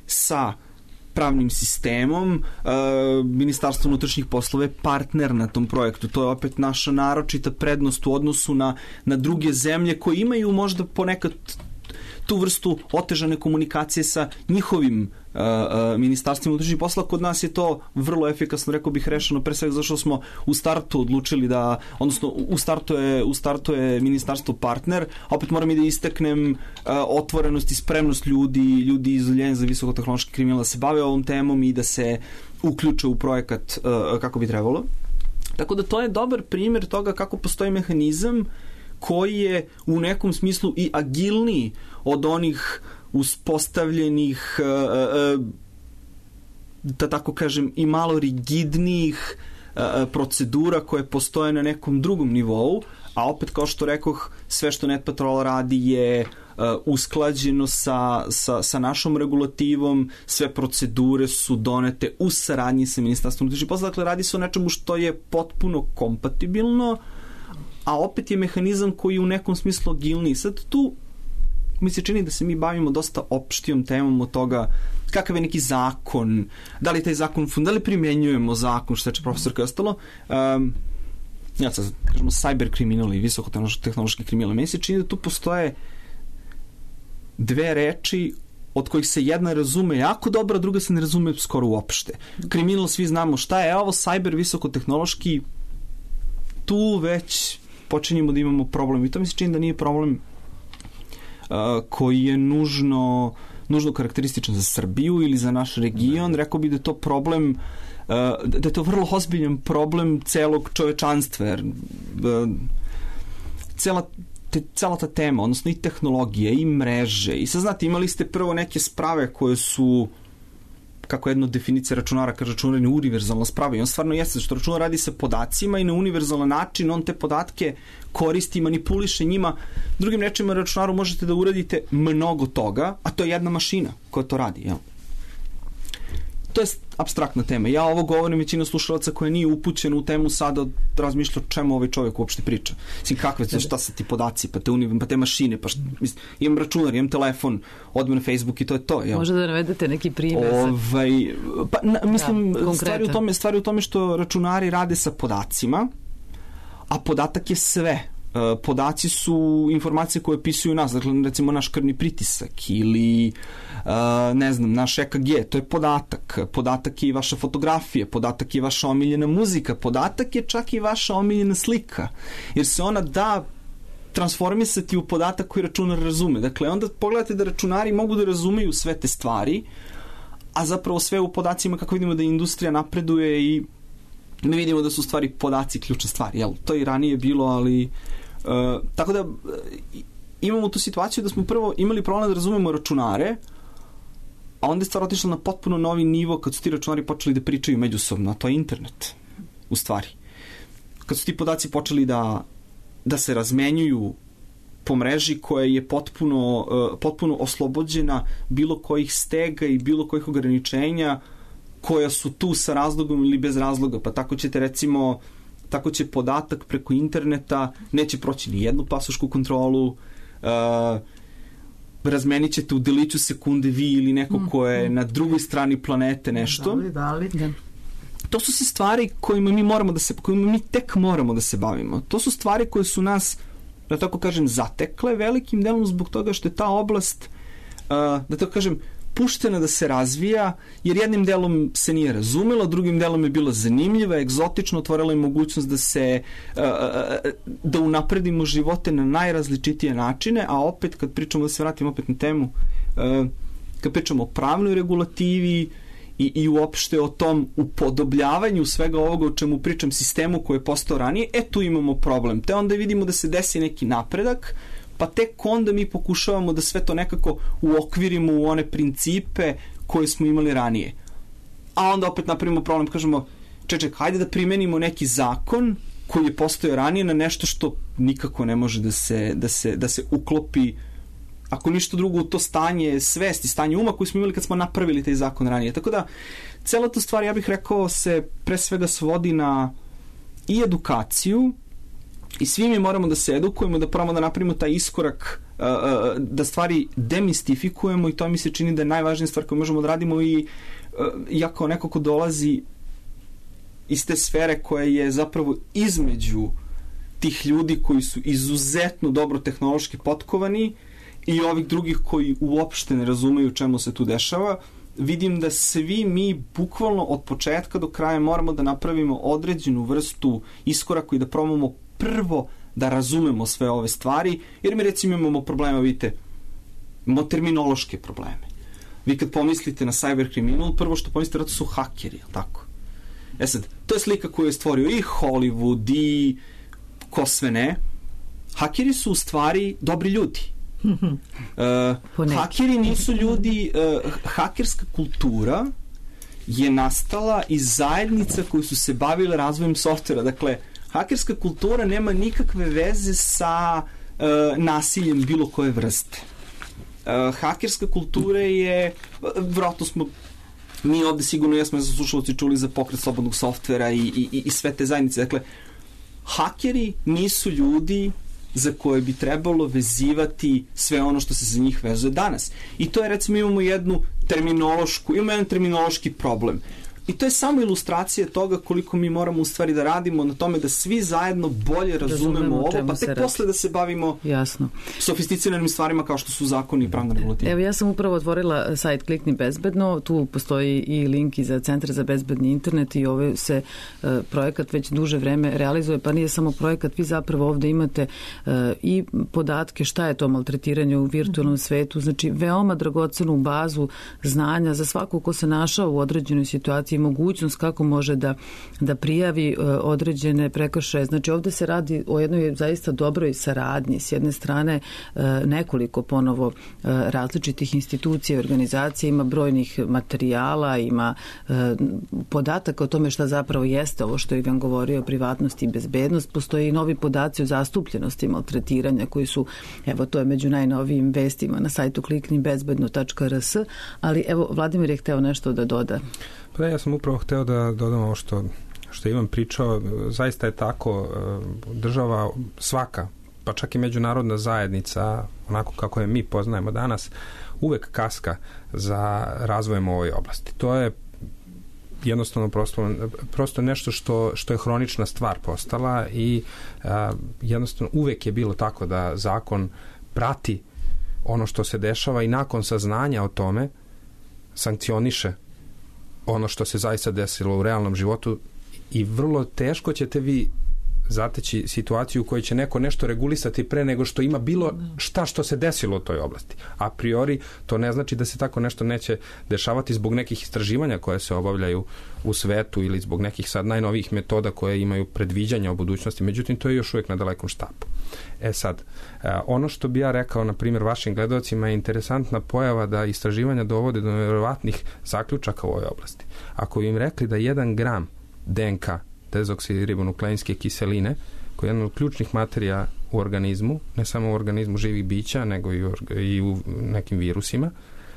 [SPEAKER 7] sa pravnim sistemom, uh, Ministarstvo unutrašnjih poslova je partner na tom projektu. To je opet naša naročita prednost u odnosu na, na druge zemlje koje imaju možda ponekad tu vrstu otežane komunikacije sa njihovim uh, uh, ministarstvima unutrašnjih poslova. Kod nas je to vrlo efikasno, rekao bih, rešeno, pre svega zašto smo u startu odlučili da, odnosno u startu je, u startu je ministarstvo partner, a opet moram i da istaknem uh, otvorenost i spremnost ljudi, ljudi iz Udruženja za visokotehnološki kriminal da se bave ovom temom i da se uključe u projekat uh, kako bi trebalo. Tako da to je dobar primjer toga kako postoji mehanizam koji je u nekom smislu i agilniji od onih uspostavljenih, da tako kažem, i malo rigidnijih procedura koje postoje na nekom drugom nivou, a opet, kao što rekoh, sve što NetPatrol radi je usklađeno sa, sa, sa našom regulativom, sve procedure su donete u saradnji sa Ministarstvom unutrašnjih poslova, dakle radi se o nečemu što je potpuno kompatibilno, a opet je mehanizam koji je u nekom smislu agilniji. Sad tu mi se čini da se mi bavimo dosta opštijom temom od toga kakav je neki zakon, da li taj zakon, da li primjenjujemo zakon, što je profesorka i ostalo. Um, ja sad kažemo cyber kriminal i visokotehnološki kriminal. Meni se čini da tu postoje dve reči od kojih se jedna razume jako dobro, a druga se ne razume skoro uopšte. Kriminal svi znamo šta je, ovo cyber visokotehnološki, tu već počinjemo da imamo problem i to mi se čini da nije problem uh, koji je nužno, nužno karakterističan za Srbiju ili za naš region. Rekao bih da je to problem, uh, da je to vrlo ozbiljan problem celog čovečanstva, jer uh, cela, te, cela ta tema, odnosno i tehnologije i mreže i sad znate, imali ste prvo neke sprave koje su, kako jedna definicija računara kaže, računar je univerzalna sprava i on stvarno jeste, što računar radi sa podacima i na univerzalan način on te podatke koristi, manipuliše njima. Drugim rečima, računaru možete da uradite mnogo toga, a to je jedna mašina koja to radi. Jel? To je apstraktna tema. Ja ovo govorim većina slušalaca koja nije upućena u temu sada razmišlja o čemu ovaj čovjek uopšte priča. Mislim, kakve, šta su ti podaci, pa te, univ, pa te mašine, pa šta, mislim, imam računar, imam telefon, odmah na Facebook i to je to. Jel?
[SPEAKER 4] Može da navedete neki primjer.
[SPEAKER 7] Ovaj, pa, na, mislim,
[SPEAKER 4] da,
[SPEAKER 7] stvari, u tome, stvari u tome što računari rade sa podacima, a podatak je sve. Podaci su informacije koje opisuju nas, dakle recimo naš krvni pritisak ili ne znam, naš E K G, to je podatak. Podatak je i vaša fotografija, podatak je vaša omiljena muzika, podatak je čak i vaša omiljena slika, jer se ona da transformisati u podatak koji računar razume. Dakle, onda pogledate da računari mogu da razumeju sve te stvari, a zapravo sve u podacima, kako vidimo da industrija napreduje i mi vidimo da su stvari podaci ključne stvari. Jel? To je i ranije bilo, ali Uh, tako da uh, imamo tu situaciju da smo prvo imali problem da razumemo računare, a onda je stvar otišla na potpuno novi nivo kad su ti računari počeli da pričaju međusobno, a to je internet u stvari. Kad su ti podaci počeli da, da se razmenjuju po mreži koja je potpuno, uh, potpuno oslobođena bilo kojih stega i bilo kojih ograničenja koja su tu sa razlogom ili bez razloga, pa tako ćete recimo tako će podatak preko interneta neće proći ni jednu pasošku kontrolu, uh, razmenit ćete u deliću sekunde vi ili neko mm, ko je mm. na drugoj strani planete nešto.
[SPEAKER 6] Dali, dali. Da.
[SPEAKER 7] To su se stvari kojima mi moramo da se, kojima mi tek moramo da se bavimo. To su stvari koje su nas, da tako kažem, zatekle velikim delom zbog toga što je ta oblast, uh, da tako kažem, puštena da se razvija, jer jednim delom se nije razumela, drugim delom je bila zanimljiva, egzotično, otvorila je mogućnost da se da unapredimo živote na najrazličitije načine, a opet kad pričamo, da se vratimo opet na temu, kad pričamo o pravnoj regulativi i, i uopšte o tom upodobljavanju svega ovoga o čemu pričam, sistemu koji je postao ranije, e tu imamo problem. Te onda vidimo da se desi neki napredak, pa tek onda mi pokušavamo da sve to nekako uokvirimo u one principe koje smo imali ranije. A onda opet napravimo problem, kažemo, čeček, hajde da primenimo neki zakon koji je postojao ranije na nešto što nikako ne može da se, da se, da se uklopi, ako ništa drugo, u to stanje svesti, stanje uma koji smo imali kad smo napravili taj zakon ranije. Tako da, cela ta stvar, ja bih rekao, se pre svega svodi na i edukaciju, i svi mi moramo da se edukujemo, da probamo da napravimo taj iskorak da stvari demistifikujemo i to mi se čini da je najvažnija stvar koju možemo da radimo i ja kao neko ko dolazi iz te sfere koja je zapravo između tih ljudi koji su izuzetno dobro tehnološki potkovani i ovih drugih koji uopšte ne razumeju čemu se tu dešava, vidim da svi mi bukvalno od početka do kraja moramo da napravimo određenu vrstu iskoraka i da probamo prvo da razumemo sve ove stvari, jer mi recimo imamo problema, vidite, imamo terminološke probleme. Vi kad pomislite na cyber kriminal, prvo što pomislite da to su hakeri, jel tako? E sad, to je slika koju je stvorio i Hollywood i ko sve ne. Hakeri su u stvari dobri ljudi. Uh, hakeri nisu ljudi, uh, hakerska kultura je nastala iz zajednica koji su se bavile razvojem softvera. Dakle, hakerska kultura nema nikakve veze sa uh, nasiljem bilo koje vrste. Uh, hakerska kultura je, vjerojatno smo mi ovde sigurno jesmo za slušalci čuli za pokret slobodnog softvera i, i, i sve te zajednice. Dakle, hakeri nisu ljudi za koje bi trebalo vezivati sve ono što se za njih vezuje danas. I to je, recimo, imamo jednu terminološku, imamo jedan terminološki problem. I to je samo ilustracija toga koliko mi moramo u stvari da radimo na tome da svi zajedno bolje razumemo, razumemo ovo, pa tek posle da se bavimo
[SPEAKER 4] Jasno.
[SPEAKER 7] sofisticiranim stvarima kao što su zakoni i pravna regulativa.
[SPEAKER 4] Evo, ja sam upravo otvorila sajt Klikni bezbedno, tu postoji i link i za Centar za bezbedni internet i ovaj se uh, projekat već duže vreme realizuje, pa nije samo projekat, vi zapravo ovde imate uh, i podatke šta je to maltretiranje u virtualnom svetu, znači veoma dragocenu bazu znanja za svakog ko se našao u određenoj situaciji i mogućnost kako može da, da prijavi uh, određene prekršaje. Znači ovde se radi o jednoj zaista dobroj saradnji. S jedne strane uh, nekoliko ponovo uh, različitih institucija i organizacija, ima brojnih materijala, ima uh, podataka o tome šta zapravo jeste ovo što je Ivan govorio, privatnost i bezbednost. Postoji i novi podaci o zastupljenosti maltretiranja koji su, evo to je među najnovijim vestima na sajtu klikni bezbedno tačka r s, ali evo Vladimir je hteo nešto da doda.
[SPEAKER 5] Pa da, ja sam upravo hteo da dodam ovo što, što Ivan pričao. Zaista je tako, država svaka, pa čak i međunarodna zajednica, onako kako je mi poznajemo danas, uvek kaska za razvojem ovoj oblasti. To je jednostavno prosto, prosto nešto što, što je hronična stvar postala i a, jednostavno uvek je bilo tako da zakon prati ono što se dešava i nakon saznanja o tome sankcioniše ono što se zaista desilo u realnom životu i vrlo teško ćete vi zateći situaciju u kojoj će neko nešto regulisati pre nego što ima bilo šta što se desilo u toj oblasti. A priori to ne znači da se tako nešto neće dešavati zbog nekih istraživanja koje se obavljaju u svetu ili zbog nekih sad najnovijih metoda koje imaju predviđanja o budućnosti. Međutim, to je još uvijek na dalekom štapu. E sad, ono što bi ja rekao, na primjer, vašim gledalcima je interesantna pojava da istraživanja dovode do nevjerovatnih zaključaka u ovoj oblasti. Ako bi im rekli da jedan gram D N K dezoksiribonukleinske kiseline, koja je jedna od ključnih materija u organizmu, ne samo u organizmu živih bića, nego i u, i u nekim virusima,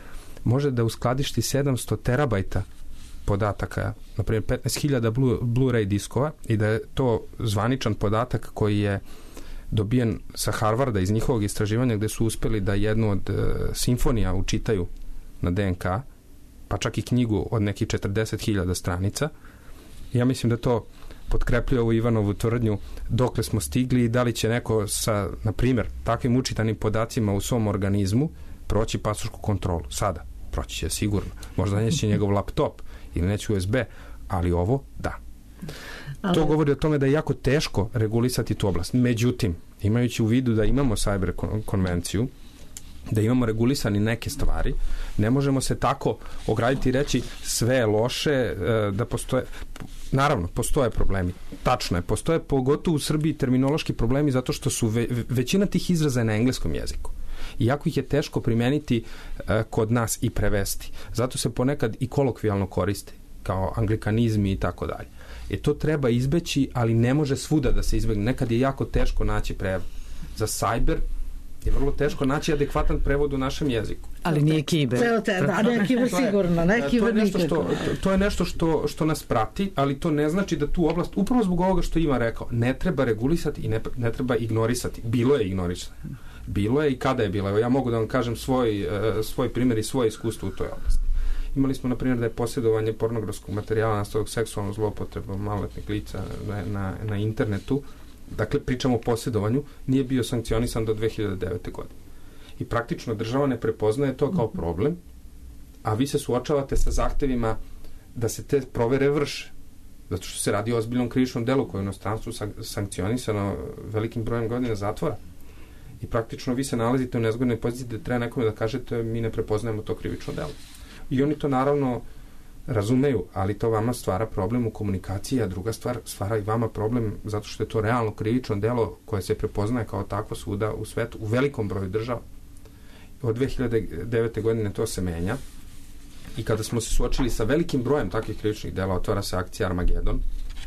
[SPEAKER 5] može da uskladišti sedamsto terabajta podataka, na primjer petnaest hiljada Blu-ray diskova, i da je to zvaničan podatak koji je dobijen sa Harvarda iz njihovog istraživanja, gde su uspeli da jednu od uh, simfonija učitaju na D N K, pa čak i knjigu od nekih četrdeset hiljada stranica. Ja mislim da to potkrepljuje ovu Ivanovu tvrdnju dokle smo stigli i da li će neko sa, na primjer, takvim učitanim podacima u svom organizmu proći pasošku kontrolu. Sada. Proći će sigurno. Možda neće njegov laptop ili neće U S B, ali ovo da. Ali... To govori o tome da je jako teško regulisati tu oblast. Međutim, imajući u vidu da imamo cyber konvenciju, da imamo regulisani neke stvari, ne možemo se tako ograditi i reći sve je loše, da postoje, naravno, postoje problemi. Tačno je, postoje pogotovo u Srbiji terminološki problemi zato što su ve, većina tih izraza je na engleskom jeziku. Iako ih je teško primeniti kod nas i prevesti. Zato se ponekad i kolokvijalno koriste, kao anglikanizmi i tako dalje. E to treba izbeći, ali ne može svuda da se izbegne. Nekad je jako teško naći prevod. Za cyber je vrlo teško naći adekvatan prevod u našem jeziku.
[SPEAKER 4] Ali nije kiber.
[SPEAKER 6] Da, ne kiber sigurno, ne kiber nikako.
[SPEAKER 5] To, to je nešto što, što nas prati, ali to ne znači da tu oblast, upravo zbog ovoga što Ivan rekao, ne treba regulisati i ne, ne treba ignorisati. Bilo je ignorisati. Bilo je i kada je bilo. Evo, ja mogu da vam kažem svoj, svoj primjer i svoje iskustvo u toj oblasti. Imali smo, na primjer, da je posjedovanje pornografskog materijala nastalog seksualnom zloupotrebom maloletnih lica na, na, na internetu, dakle, pričamo o posjedovanju, nije bio sankcionisan do dve hiljade devete. godine. I praktično država ne prepoznaje to kao problem, a vi se suočavate sa zahtevima da se te provere vrše. Zato što se radi o ozbiljnom krivičnom delu koje je u inostranstvu sankcionisano velikim brojem godina zatvora. I praktično vi se nalazite u nezgodnoj poziciji da treba nekome da kažete mi ne prepoznajemo to krivično delo. I oni to naravno razumeju, ali to vama stvara problem u komunikaciji, a druga stvar stvara i vama problem zato što je to realno krivično delo koje se prepoznaje kao takvo svuda u svetu, u velikom broju država. Od dve hiljade devete. godine to se menja i kada smo se suočili sa velikim brojem takvih krivičnih dela, otvara se akcija Armagedon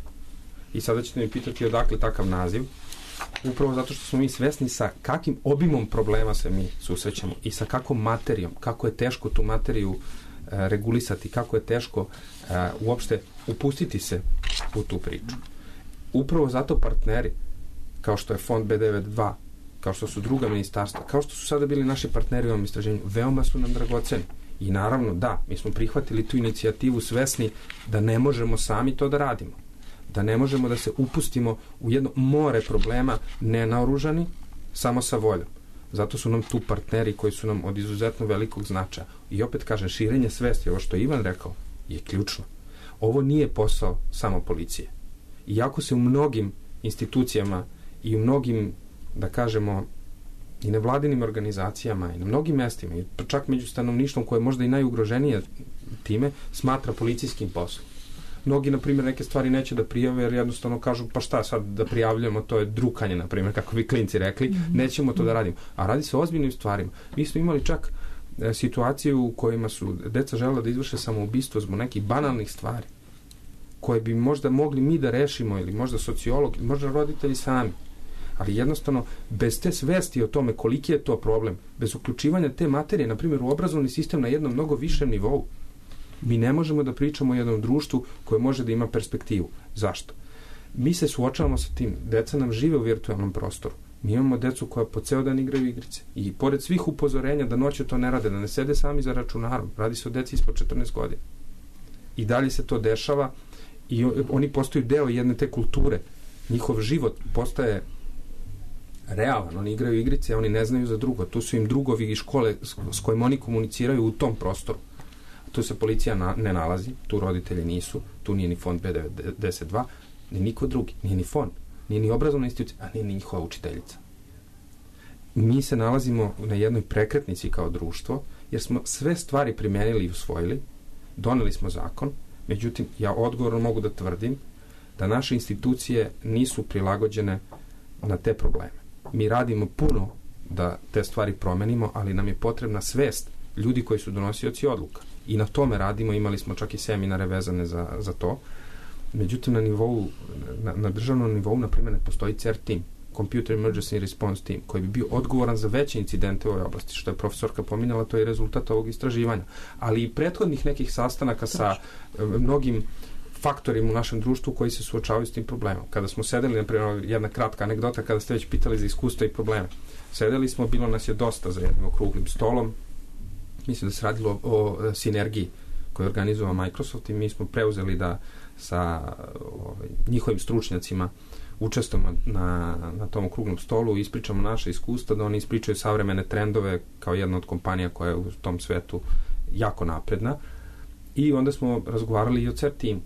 [SPEAKER 5] i sada ćete mi pitati odakle takav naziv. Upravo zato što smo mi svesni sa kakvim obimom problema se mi susrećemo i sa kakvom materijom, kako je teško tu materiju e, regulisati, kako je teško e, uopšte upustiti se u tu priču. Upravo zato partneri, kao što je Fond B devedeset dva, kao što su druga ministarstva, kao što su sada bili naši partneri u ovom istraženju, veoma su nam dragoceni. I naravno, da, mi smo prihvatili tu inicijativu svesni da ne možemo sami to da radimo. Da ne možemo da se upustimo u jedno more problema nenaoružani, samo sa voljom. Zato su nam tu partneri koji su nam od izuzetno velikog značaja. I opet kažem, širenje svesti, ovo što je Ivan rekao, je ključno. Ovo nije posao samo policije. Iako se u mnogim institucijama i u mnogim, da kažemo, i nevladinim organizacijama i na mnogim mestima, i čak među stanovništvom koje je možda i najugroženije time, smatra policijskim poslom. Mnogi, na primjer, neke stvari neće da prijave jer jednostavno kažu pa šta sad da prijavljamo, to je drukanje, na primjer, kako vi klinci rekli, nećemo to da radimo. A radi se o ozbiljnim stvarima. Mi smo imali čak e, situaciju u kojima su deca želela da izvrše samoubistvo zbog nekih banalnih stvari koje bi možda mogli mi da rešimo ili možda sociolog, ili možda roditelji sami. Ali jednostavno, bez te svesti o tome koliki je to problem, bez uključivanja te materije, na primjer, u obrazovni sistem na jednom mnogo višem nivou, mi ne možemo da pričamo o jednom društvu koje može da ima perspektivu. Zašto? Mi se suočavamo sa tim. Deca nam žive u virtualnom prostoru. Mi imamo decu koja po ceo dan igraju igrice. I pored svih upozorenja da noću to ne rade, da ne sede sami za računarom, radi se o deci ispod četrnaest godina. I dalje se to dešava i oni postaju deo jedne te kulture. Njihov život postaje realan. Oni igraju igrice, a oni ne znaju za drugo. Tu su im drugovi iz škole s kojim oni komuniciraju u tom prostoru. Tu se policija na, ne nalazi, tu roditelji nisu, tu nije ni Fond B devedeset dva, ni niko drugi, nije ni fond, nije ni obrazovna institucija, a nije ni njihova učiteljica. Mi se nalazimo na jednoj prekretnici kao društvo, jer smo sve stvari primenili i usvojili, doneli smo zakon, međutim, ja odgovorno mogu da tvrdim da naše institucije nisu prilagođene na te probleme. Mi radimo puno da te stvari promenimo, ali nam je potrebna svest ljudi koji su donosioci odluka. I na tome radimo, imali smo čak i seminare vezane za, za to. Međutim, na nivou, na, na državnom nivou, na primjer, ne postoji C E R team, Computer Emergency Response Team, koji bi bio odgovoran za veće incidente u ovoj oblasti. Što je profesorka pominjala, to je rezultat ovog istraživanja. Ali i prethodnih nekih sastanaka sa mnogim faktorima u našem društvu koji se suočavaju s tim problemom. Kada smo sedeli, na primjer, jedna kratka anegdota, kada ste već pitali za iskustva i probleme. Sedeli smo, bilo nas je dosta za jednim okruglim stolom. Mislim da se radilo o, o sinergiji koju je organizovao Microsoft i mi smo preuzeli da sa ovaj, njihovim stručnjacima učestvujemo na, na tom okruglom stolu, ispričamo naše iskustva, da oni ispričaju savremene trendove kao jedna od kompanija koja je u tom svetu jako napredna. I onda smo razgovarali i o C E R teamu.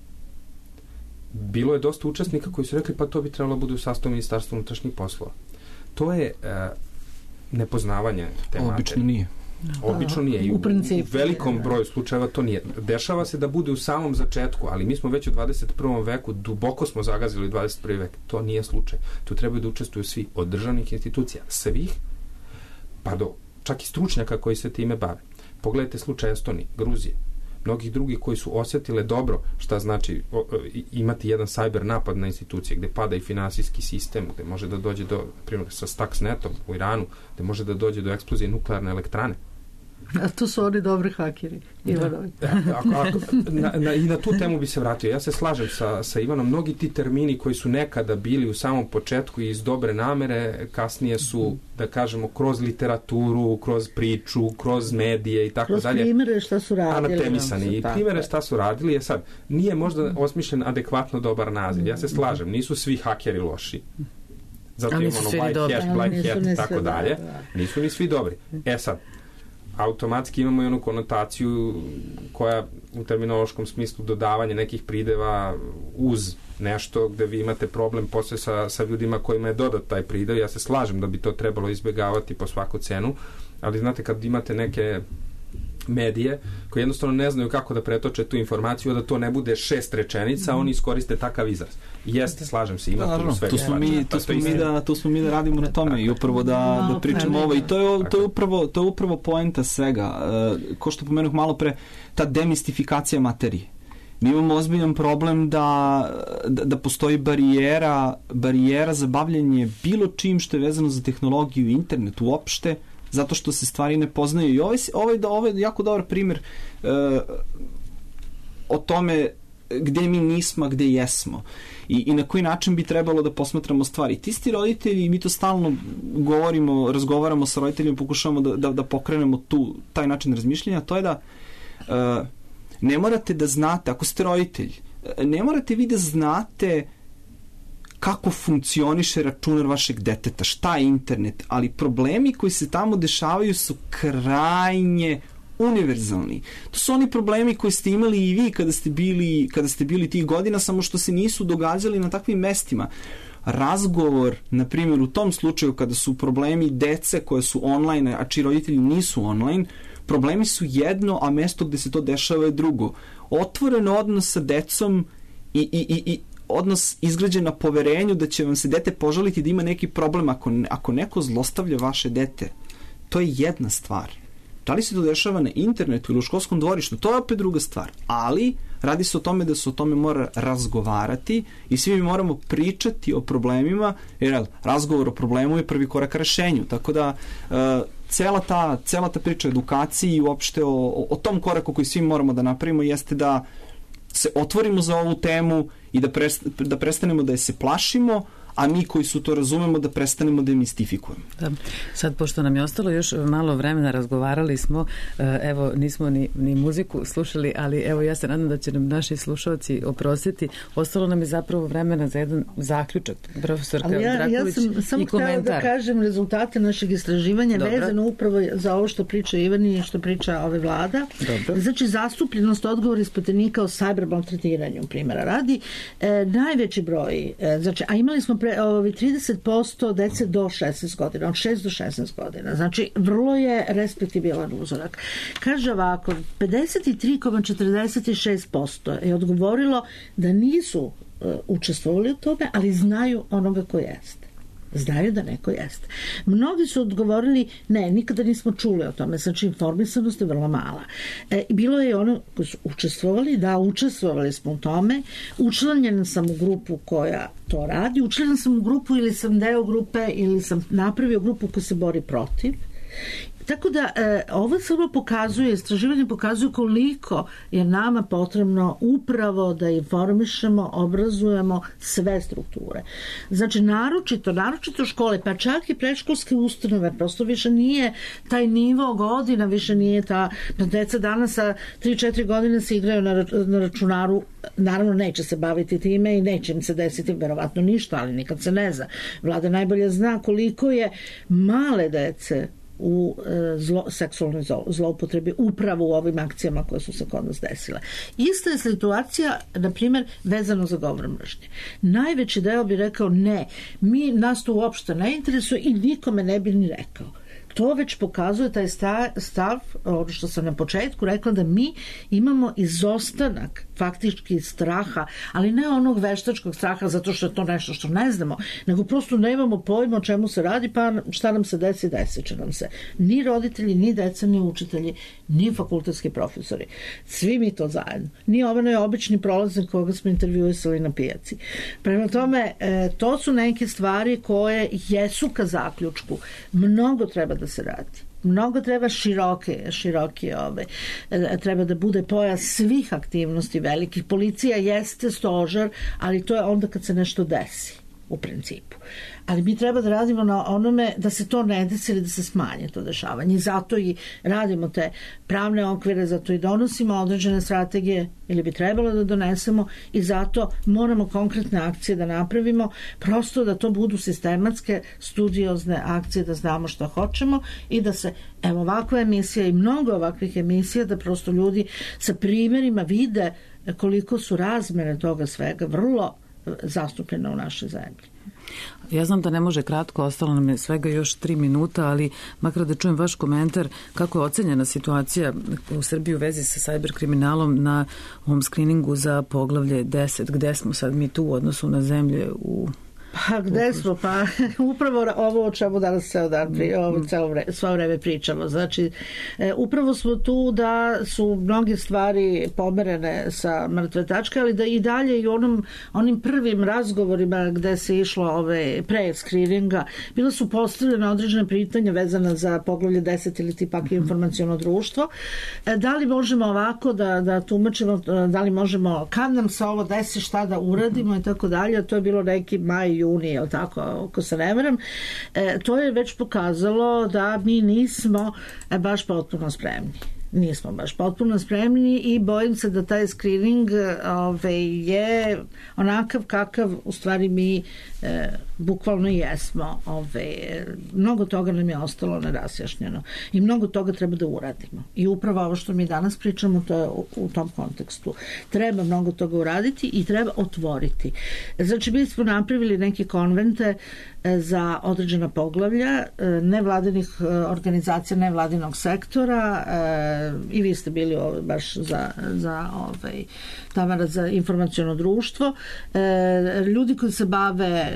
[SPEAKER 5] Bilo je dosta učesnika koji su rekli pa to bi trebalo bude u sastavu Ministarstva unutrašnjih poslova. To je e, nepoznavanje te materije.
[SPEAKER 7] Obično nije.
[SPEAKER 5] Obično nije. I u,
[SPEAKER 6] u, principu,
[SPEAKER 5] u velikom broju slučajeva to nije. Dešava se da bude u samom začetku, ali mi smo već u dvadeset prvom veku, duboko smo zagazili u dvadeset prvi vek. To nije slučaj. Tu trebaju da učestvuju svi od državnih institucija, svih, pa do čak i stručnjaka koji se time bave. Pogledajte slučaj Estonije, Gruzije, mnogih drugih koji su osjetile dobro šta znači o, imati jedan cyber napad na institucije gde pada i finansijski sistem, gde može da dođe do, primjer, sa Stuxnetom u Iranu, gde može da dođe do eksplozije nuklearne elektrane.
[SPEAKER 6] A to su oni dobri hakeri, Ivanovi.
[SPEAKER 5] Da, ako, ako, na, na, I na tu temu bi se vratio. Ja se slažem sa, sa Ivanom. Mnogi ti termini koji su nekada bili u samom početku i iz dobre namere, kasnije su, da kažemo, kroz literaturu, kroz priču, kroz medije i tako
[SPEAKER 6] kroz
[SPEAKER 5] dalje.
[SPEAKER 6] Kroz primere šta su radili.
[SPEAKER 5] Anatemisani. I primere šta su radili je sad, nije možda osmišljen adekvatno dobar naziv. Ja se slažem, nisu svi hakeri loši. Zato imamo ono white hat, black hat i tako dalje. Nisu ni svi dobri. E sad, automatski imamo i onu konotaciju koja u terminološkom smislu dodavanje nekih prideva uz nešto gde vi imate problem posle sa, sa ljudima kojima je dodat taj pridev. Ja se slažem da bi to trebalo izbjegavati po svaku cenu, ali znate kad imate neke medije koji jednostavno ne znaju kako da pretoče tu informaciju, a da to ne bude šest rečenica, mm. oni iskoriste takav izraz. Jeste, slažem se, ima tu sve.
[SPEAKER 7] Tu smo mi, tu smo mi da, tu smo mi da radimo na tome i upravo da, da pričamo ovo i to je, to je upravo, to je upravo poenta svega. Uh, ko što pomenuh malo pre, ta demistifikacija materije. Mi imamo ozbiljan problem da, da, da postoji barijera, barijera za bavljanje bilo čim što je vezano za tehnologiju i internet uopšte, zato što se stvari ne poznaju. I ovaj, ovaj, ovaj je jako dobar primjer uh, o tome gde mi nismo, gde jesmo. I, I na koji način bi trebalo da posmatramo stvari. Ti isti roditelji, mi to stalno govorimo, razgovaramo sa roditeljima, pokušavamo da, da, da pokrenemo tu, taj način razmišljanja, to je da uh, ne morate da znate, ako ste roditelj, ne morate vi da znate kako funkcioniše računar vašeg deteta, šta je internet, ali problemi koji se tamo dešavaju su krajnje univerzalni. To su oni problemi koji ste imali i vi kada ste bili, kada ste bili tih godina, samo što se nisu događali na takvim mestima. Razgovor, na primjer, u tom slučaju kada su problemi dece koje su online, a čiji roditelji nisu online, problemi su jedno, a mesto gde se to dešava je drugo. Otvoren odnos sa decom i, i, i, i odnos izgrađen na poverenju da će vam se dete požaliti da ima neki problem ako, ako neko zlostavlja vaše dete. To je jedna stvar. Da li se to dešava na internetu ili u školskom dvorištu, to je opet druga stvar. Ali radi se o tome da se o tome mora razgovarati i svi mi moramo pričati o problemima, jer razgovor o problemu je prvi korak ka rešenju. Tako da uh, cela, ta, cela ta priča o edukaciji i uopšte o, o tom koraku koji svi moramo da napravimo jeste da se otvorimo za ovu temu i da, prest, da prestanemo da je se plašimo, a mi koji su to razumemo da prestanemo da je mistifikujemo.
[SPEAKER 4] Da. Sad, pošto nam je ostalo još malo vremena, razgovarali smo, evo, nismo ni, ni muziku slušali, ali evo, ja se nadam da će nam naši slušalci oprostiti. Ostalo nam je zapravo vremena za jedan zaključak, profesorka
[SPEAKER 6] ja,
[SPEAKER 4] Drakulić,
[SPEAKER 6] ja sam samo htjela da kažem rezultate našeg istraživanja. Dobro. Vezano upravo za ovo što priča Ivani i što priča ove vlada. Dobro. Znači, zastupljenost odgovora ispitanika o cyber maltretiranju, primjera radi, e, najveći broj, e, znači, a imali smo pre, ovi trideset posto dece do šesnaest godina, od šest do šesnaest godina. Znači, vrlo je respektibilan uzorak. Kaže ovako, pedeset tri zarez četrdeset šest posto je odgovorilo da nisu uh, učestvovali u tome, ali znaju onoga ko jeste. Znaju da neko jeste. Mnogi su odgovorili, ne, nikada nismo čuli o tome, znači informisanost je vrlo mala. E, bilo je ono koji su učestvovali, da, učestvovali smo u tome, učlanjen sam u grupu koja to radi, učlanjen sam u grupu ili sam deo grupe ili sam napravio grupu koja se bori protiv. Tako da e, ovo samo pokazuje, istraživanje pokazuje koliko je nama potrebno upravo da informišemo, obrazujemo sve strukture. Znači, naročito, naročito škole, pa čak i predškolske ustanove, prosto više nije taj nivo godina, više nije ta, da deca danas sa tri četiri godine se igraju na, na računaru, naravno neće se baviti time i neće im se desiti verovatno ništa, ali nikad se ne zna. Vlada najbolje zna koliko je male dece u zlo, seksualnoj zlo, zloupotrebi upravo u ovim akcijama koje su se kod nas desile. Ista je situacija, na primjer, vezano za govor mržnje. Najveći deo bi rekao ne, mi nas to uopšte ne interesuje i nikome ne bi ni rekao. To već pokazuje taj stav, ono što sam na početku rekla, da mi imamo izostanak faktički straha, ali ne onog veštačkog straha zato što je to nešto što ne znamo, nego prosto ne imamo pojma o čemu se radi, pa šta nam se desi, desit će nam se. Ni roditelji, ni deca, ni učitelji, ni fakultetski profesori. Svi mi to zajedno. Ni ovaj obični prolaznik koga smo intervjuisali na pijaci. Prema tome, to su neke stvari koje jesu ka zaključku. Mnogo treba da se radi. mnogo treba široke, široke ove, treba da bude pojas svih aktivnosti velikih. Policija jeste stožer, ali to je onda kad se nešto desi u principu. Ali mi treba da radimo na onome da se to ne desi ili da se smanje to dešavanje. I zato i radimo te pravne okvire, zato i donosimo određene strategije ili bi trebalo da donesemo i zato moramo konkretne akcije da napravimo, prosto da to budu sistematske, studiozne akcije, da znamo šta hoćemo i da se, evo ovakva emisija i mnogo ovakvih emisija, da prosto ljudi sa primjerima vide koliko su razmere toga svega vrlo zastupljena u našoj zemlji.
[SPEAKER 4] Ja znam da ne može kratko, ostalo nam je svega još tri minuta, ali makar da čujem vaš komentar kako je ocenjena situacija u Srbiji u vezi sa cyber kriminalom na ovom skriningu za poglavlje deset. Gde smo sad mi tu u odnosu na zemlje u...
[SPEAKER 6] Pa gde smo? Pa upravo ovo o čemu danas ceo dan pri, ovo celo vreme, svo vreme pričamo. Znači, e, upravo smo tu da su mnoge stvari pomerene sa mrtve tačke, ali da i dalje i onom, onim prvim razgovorima gde se išlo ove pre skrininga, bila su postavljene određene pitanja vezana za poglavlje deset ili ti pak informaciono društvo. E, da li možemo ovako da, da tumačimo, da li možemo, kad nam se ovo desi, šta da uradimo i tako dalje. To je bilo neki maj, juni, jel tako, ako se ne varam, e, to je već pokazalo da mi nismo e, baš potpuno spremni. Nismo baš potpuno spremni i bojim se da taj screening ove, je onakav kakav u stvari mi e, bukvalno jesmo. Ove, mnogo toga nam je ostalo nerasjašnjeno i mnogo toga treba da uradimo. I upravo ovo što mi danas pričamo, to je u, u tom kontekstu. Treba mnogo toga uraditi i treba otvoriti. Znači, mi smo napravili neke konvente za određena poglavlja nevladinih organizacija, nevladinog sektora, i vi ste bili ovaj, baš za, za ovaj, Tamara, za informaciono društvo. Ljudi koji se bave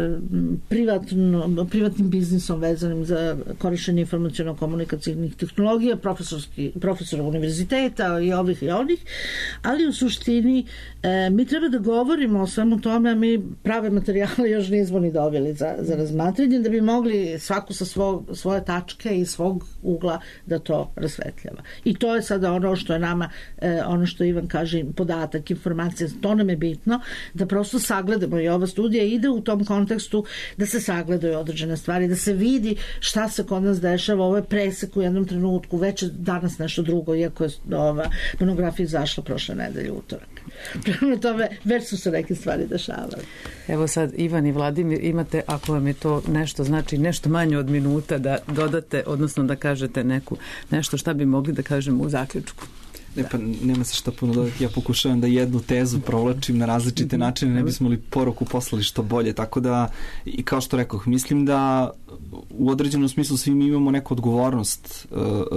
[SPEAKER 6] privatno, privatnim biznisom vezanim za korišćenje informaciono-komunikacijnih tehnologija, profesorski, profesora univerziteta i ovih i onih, ali u suštini mi treba da govorimo o svemu tome, a mi prave materijale još nismo ni dobili za, za razmatranje, da bi mogli svaku sa svog, svoje tačke i svog ugla da to rasvetljava. I to je sada ono što je nama, ono što Ivan kaže, podatak, informacija, to nam je bitno, da prosto sagledamo i ova studija ide u tom kontekstu da se sagledaju određene stvari, da se vidi šta se kod nas dešava, ovo je presek u jednom trenutku, već je danas nešto drugo, iako je ova monografija izašla prošle nedelje utorak. Prema tome, već su se neke stvari dešavale.
[SPEAKER 4] Evo sad, Ivan i Vladimir, imate, ako vam je to nešto, znači nešto manje od minuta da dodate, odnosno da kažete neku, nešto šta bi mogli da kažemo u zaključku.
[SPEAKER 7] Ne, pa nema se šta puno dodati. Ja pokušavam da jednu tezu provlačim na različite načine, ne bismo li poruku poslali što bolje. Tako da, i kao što rekoh, mislim da u određenom smislu svi mi imamo neku odgovornost.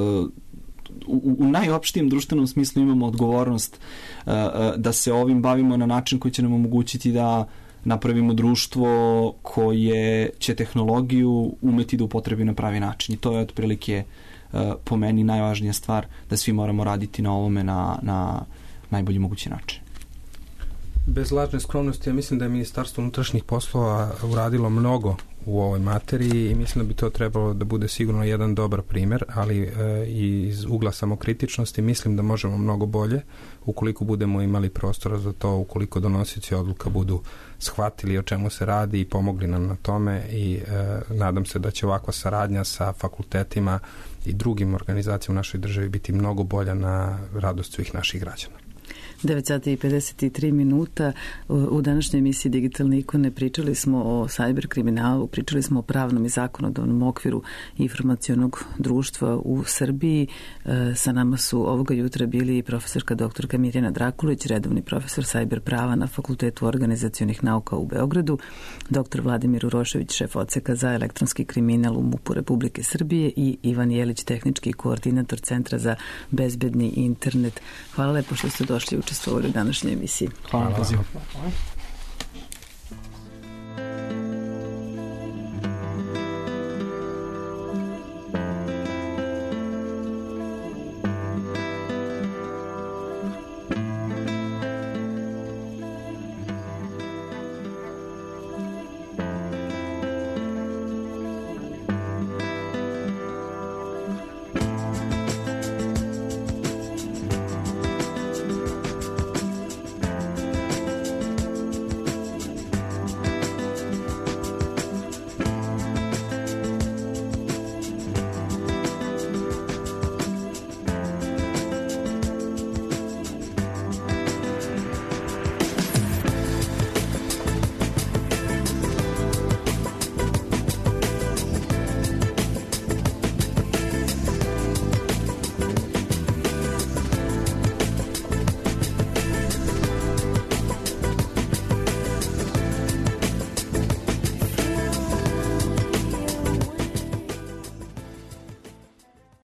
[SPEAKER 7] U, u najopštijem društvenom smislu imamo odgovornost da se ovim bavimo na način koji će nam omogućiti da napravimo društvo koje će tehnologiju umeti da upotrebi na pravi način. I to je otprilike po meni najvažnija stvar, da svi moramo raditi na ovome na, na najbolji mogući način.
[SPEAKER 5] Bez lažne skromnosti, ja mislim da je Ministarstvo unutrašnjih poslova uradilo mnogo u ovoj materiji i mislim da bi to trebalo da bude sigurno jedan dobar primjer, ali e, iz ugla samokritičnosti mislim da možemo mnogo bolje ukoliko budemo imali prostora za to, ukoliko donosioci odluka budu shvatili o čemu se radi i pomogli nam na tome i e, nadam se da će ovakva saradnja sa fakultetima i drugim organizacijama u našoj državi biti mnogo bolja na radost svih naših građana.
[SPEAKER 4] devet sati i pedeset tri minuta. U današnjoj emisiji Digitalne ikone pričali smo o cyber kriminalu, pričali smo o pravnom i zakonodavnom okviru informacionog društva u Srbiji. Sa nama su ovoga jutra bili profesorka doktorka Mirjana Drakulić, redovni profesor cyber prava na Fakultetu organizacionih nauka u Beogradu, doktor Vladimir Urošević, šef odseka za elektronski kriminal u MUP-u Republike Srbije i Ivan Jelić, tehnički koordinator Centra za bezbedni internet. Hvala lepo što ste došli u učestvovali u današnjoj emisiji.
[SPEAKER 7] Hvala. Hvala.